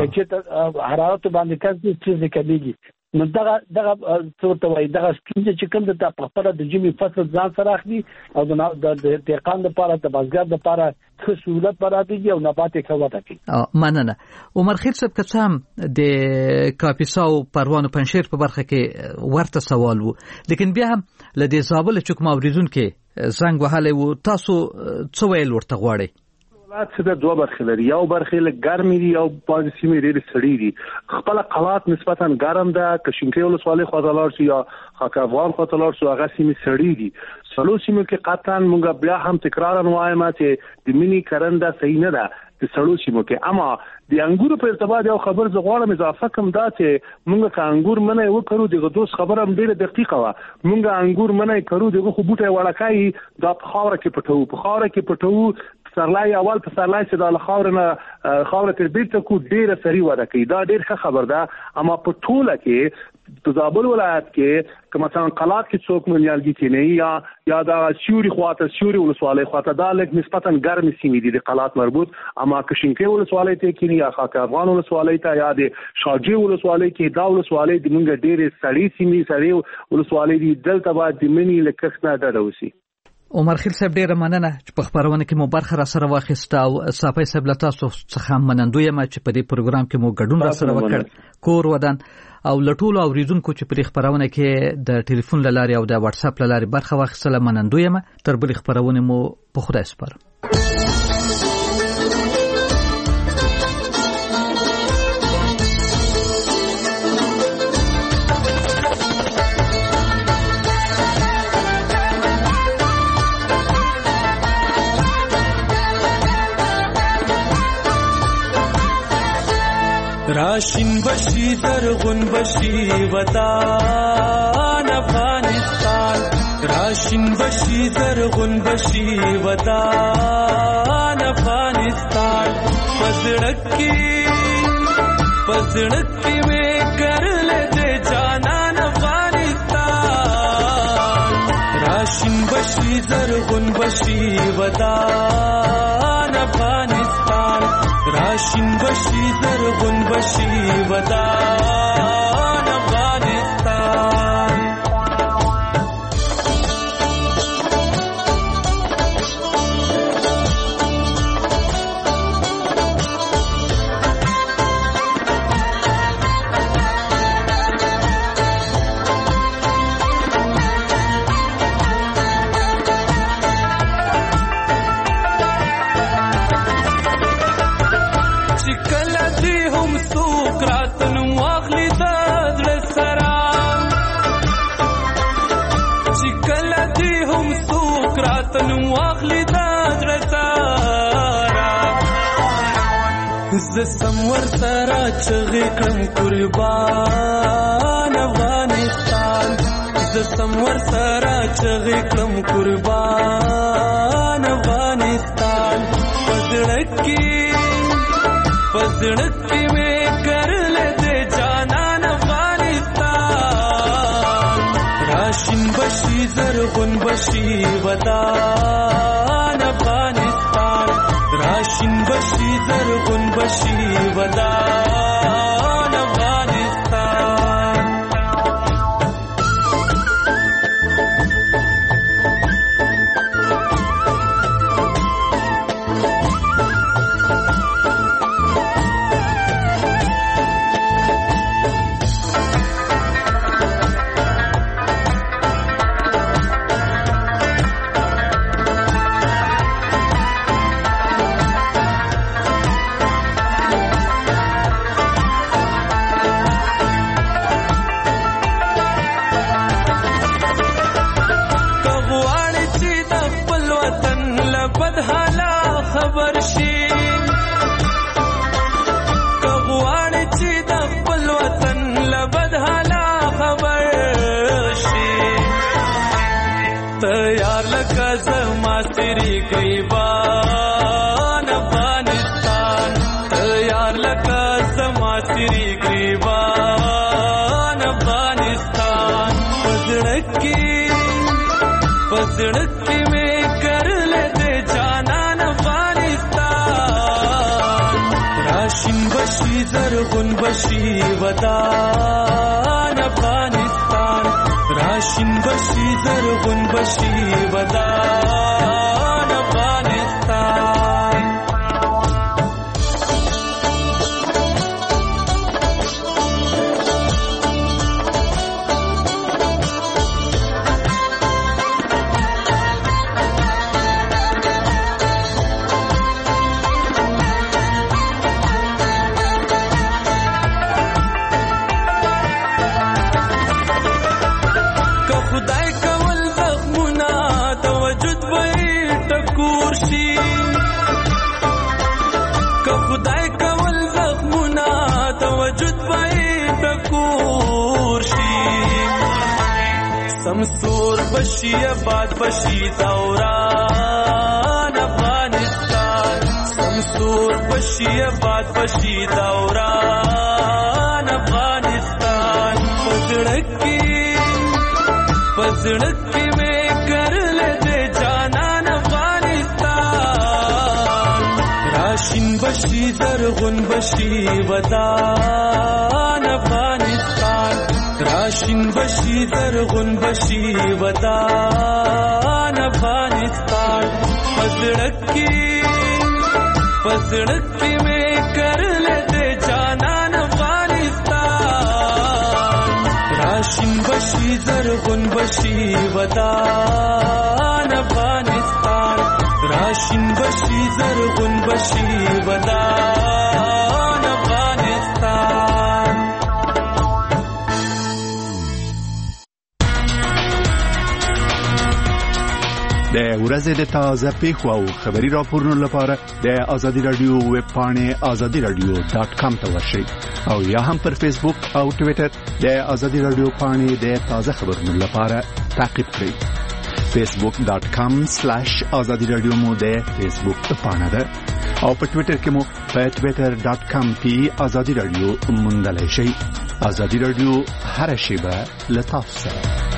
چې حرارت باندې کم شي سټرس کمیږي. نو دغه دغه څه ته وایي دغه ستونزې چې کوم د په خپله د ژمي فصل ځان سره اخلي او د دهقان لپاره د بزګر لپاره ښه سهولت برابرېږي او نبات یې ښه وده کوي. مننه. عمر خیل صاحب که څه هم د کاپیسا او پروان او پنجشیر په برخه کې ورته سوال وو، لیکن بیا هم له دې زابل چې کوم اورېدونکي زنګ وهلی وو، تاسو څه ویل ورته غواړئ؟ قلات څه د دوه برخې لري، یو برخې لږ ګرمې دي او بعضې سیمې ډېرې سړې دي. خپله قلات نسبتا ګرم ده، که شینکۍ ولسوالۍ خواته لاړ شو یا خاک افغان خواته لاړ شو هغه سیمې سړې دي. سړو سیمو کې قطعا موږ بیا هم تکرارا وایم چې د مني کرنده صحیح نه ده د سړو سیمو کې. اما د انګورو په ارتباط یو خبر زه غواړم اضافه کړم، دا چې موږ که انګور منی وکړو دغه دوست خبره هم ډېره دقیقه وه، موږ انګور منی کړو دغه خو بوټی وړکی دا په خاوره کې پټوو، په خاوره کې پټوو پسرلی اول پسرلی چې دا له خاورې نه خاوره تر بیرته کو ډېره سریع وده کوي، دا ډېر ښه خبر ده. اما په ټوله کې په زابل ولایت کې که مثلا قلات کې څوک نیالګي کینوي یا یا دا سیوري خواته سیوري ولسوالۍ خواته دا لږ نسبتا ګرمې سیمې دي د قلات مربوط، اما که شینکۍ ولسوالۍ ته کیني یا خاک افغان ولسوالۍ ته یا د شاجوی ولسوالۍ کې دا ولسوالۍ د موږ ډېرې سړې سیمې سړې ولسوالۍ دي، دلته باید د مني له کښت نه ډډه وشي. عمر خیل صاحب ډیره مننه چې په خبرونه کې مو برخه را سره واخیسته او صافی صاحب له تاسو څخه منندوی یم چې په دې پروګرام کې مو ګډون را سره وکړ. کور ودان او لټول اوریدونکو چې په خبرونه کې د ټلیفون لاري او د واتس اپ لاري برخه واخیستله منندوی یم. تر بل خبرونه مو په خدای سپارم. بشي زرغون بشي وطن افغانستان راشن بشي زرغون بشي وطن افغانستان پزړکی پزړکی مې کرل دې جانان افغانستان راشن بشي زرغون بشي وطن افغانستان راشن بشي زرغون بشي وطن افغانستان زسم ور سره چغې کړم قربان افغانستان زسم ور سره چغې کړم قربان افغانستان پزړکی پزړکی مې کرل دې جانان افغانستان راشن بشي زرغون بشي وطن افغانستان راشن بشي زرغون بشي وطن افغانستان گریبان افغانستان تیار لکا زما سری گریبان افغانستان پزړکی پزړکی میں کرل دے جانان افغانستان راشن بشي زرغون بشي وطن افغانستان راشن بشي زرغون بشي وطن افغانستان سمسور بشي آباد بشي دوران افغانستان سمسور بشي آباد بشي دوران افغانستان پزړکی پزړکی میں کرل دے جانان افغانستان راشن بشي زرغون بشي وطن افغانستان راشن بشي زرغون بشي وطن افغانستان پزړکی پزړکی میں کرل دے جانان افغانستان راشن بشي زرغون بشي وطن افغانستان راشن بشي زرغون بشي وطن افغانستان د ورځې د تازه پیښو او خبري راپورونو لپاره د آزادي رادیو ویب پاڼې آزادي رادیو ډاټ کام ته ورشئ او یا هم پر فیسبوک او ټوئیټر د آزادي رادیو پاڼې د تازه خبرونو لپاره تعقیب کړئ. فیسبوک ډاټ کام سلیش آزادي رادیو مو د فیسبوک پاڼه ده او په ټوئیټر کې مو په ټوئیټر ډاټ کام کې آزادي رادیو موندلای شئ. آزادي رادیو هر شیبه له تاسو سره.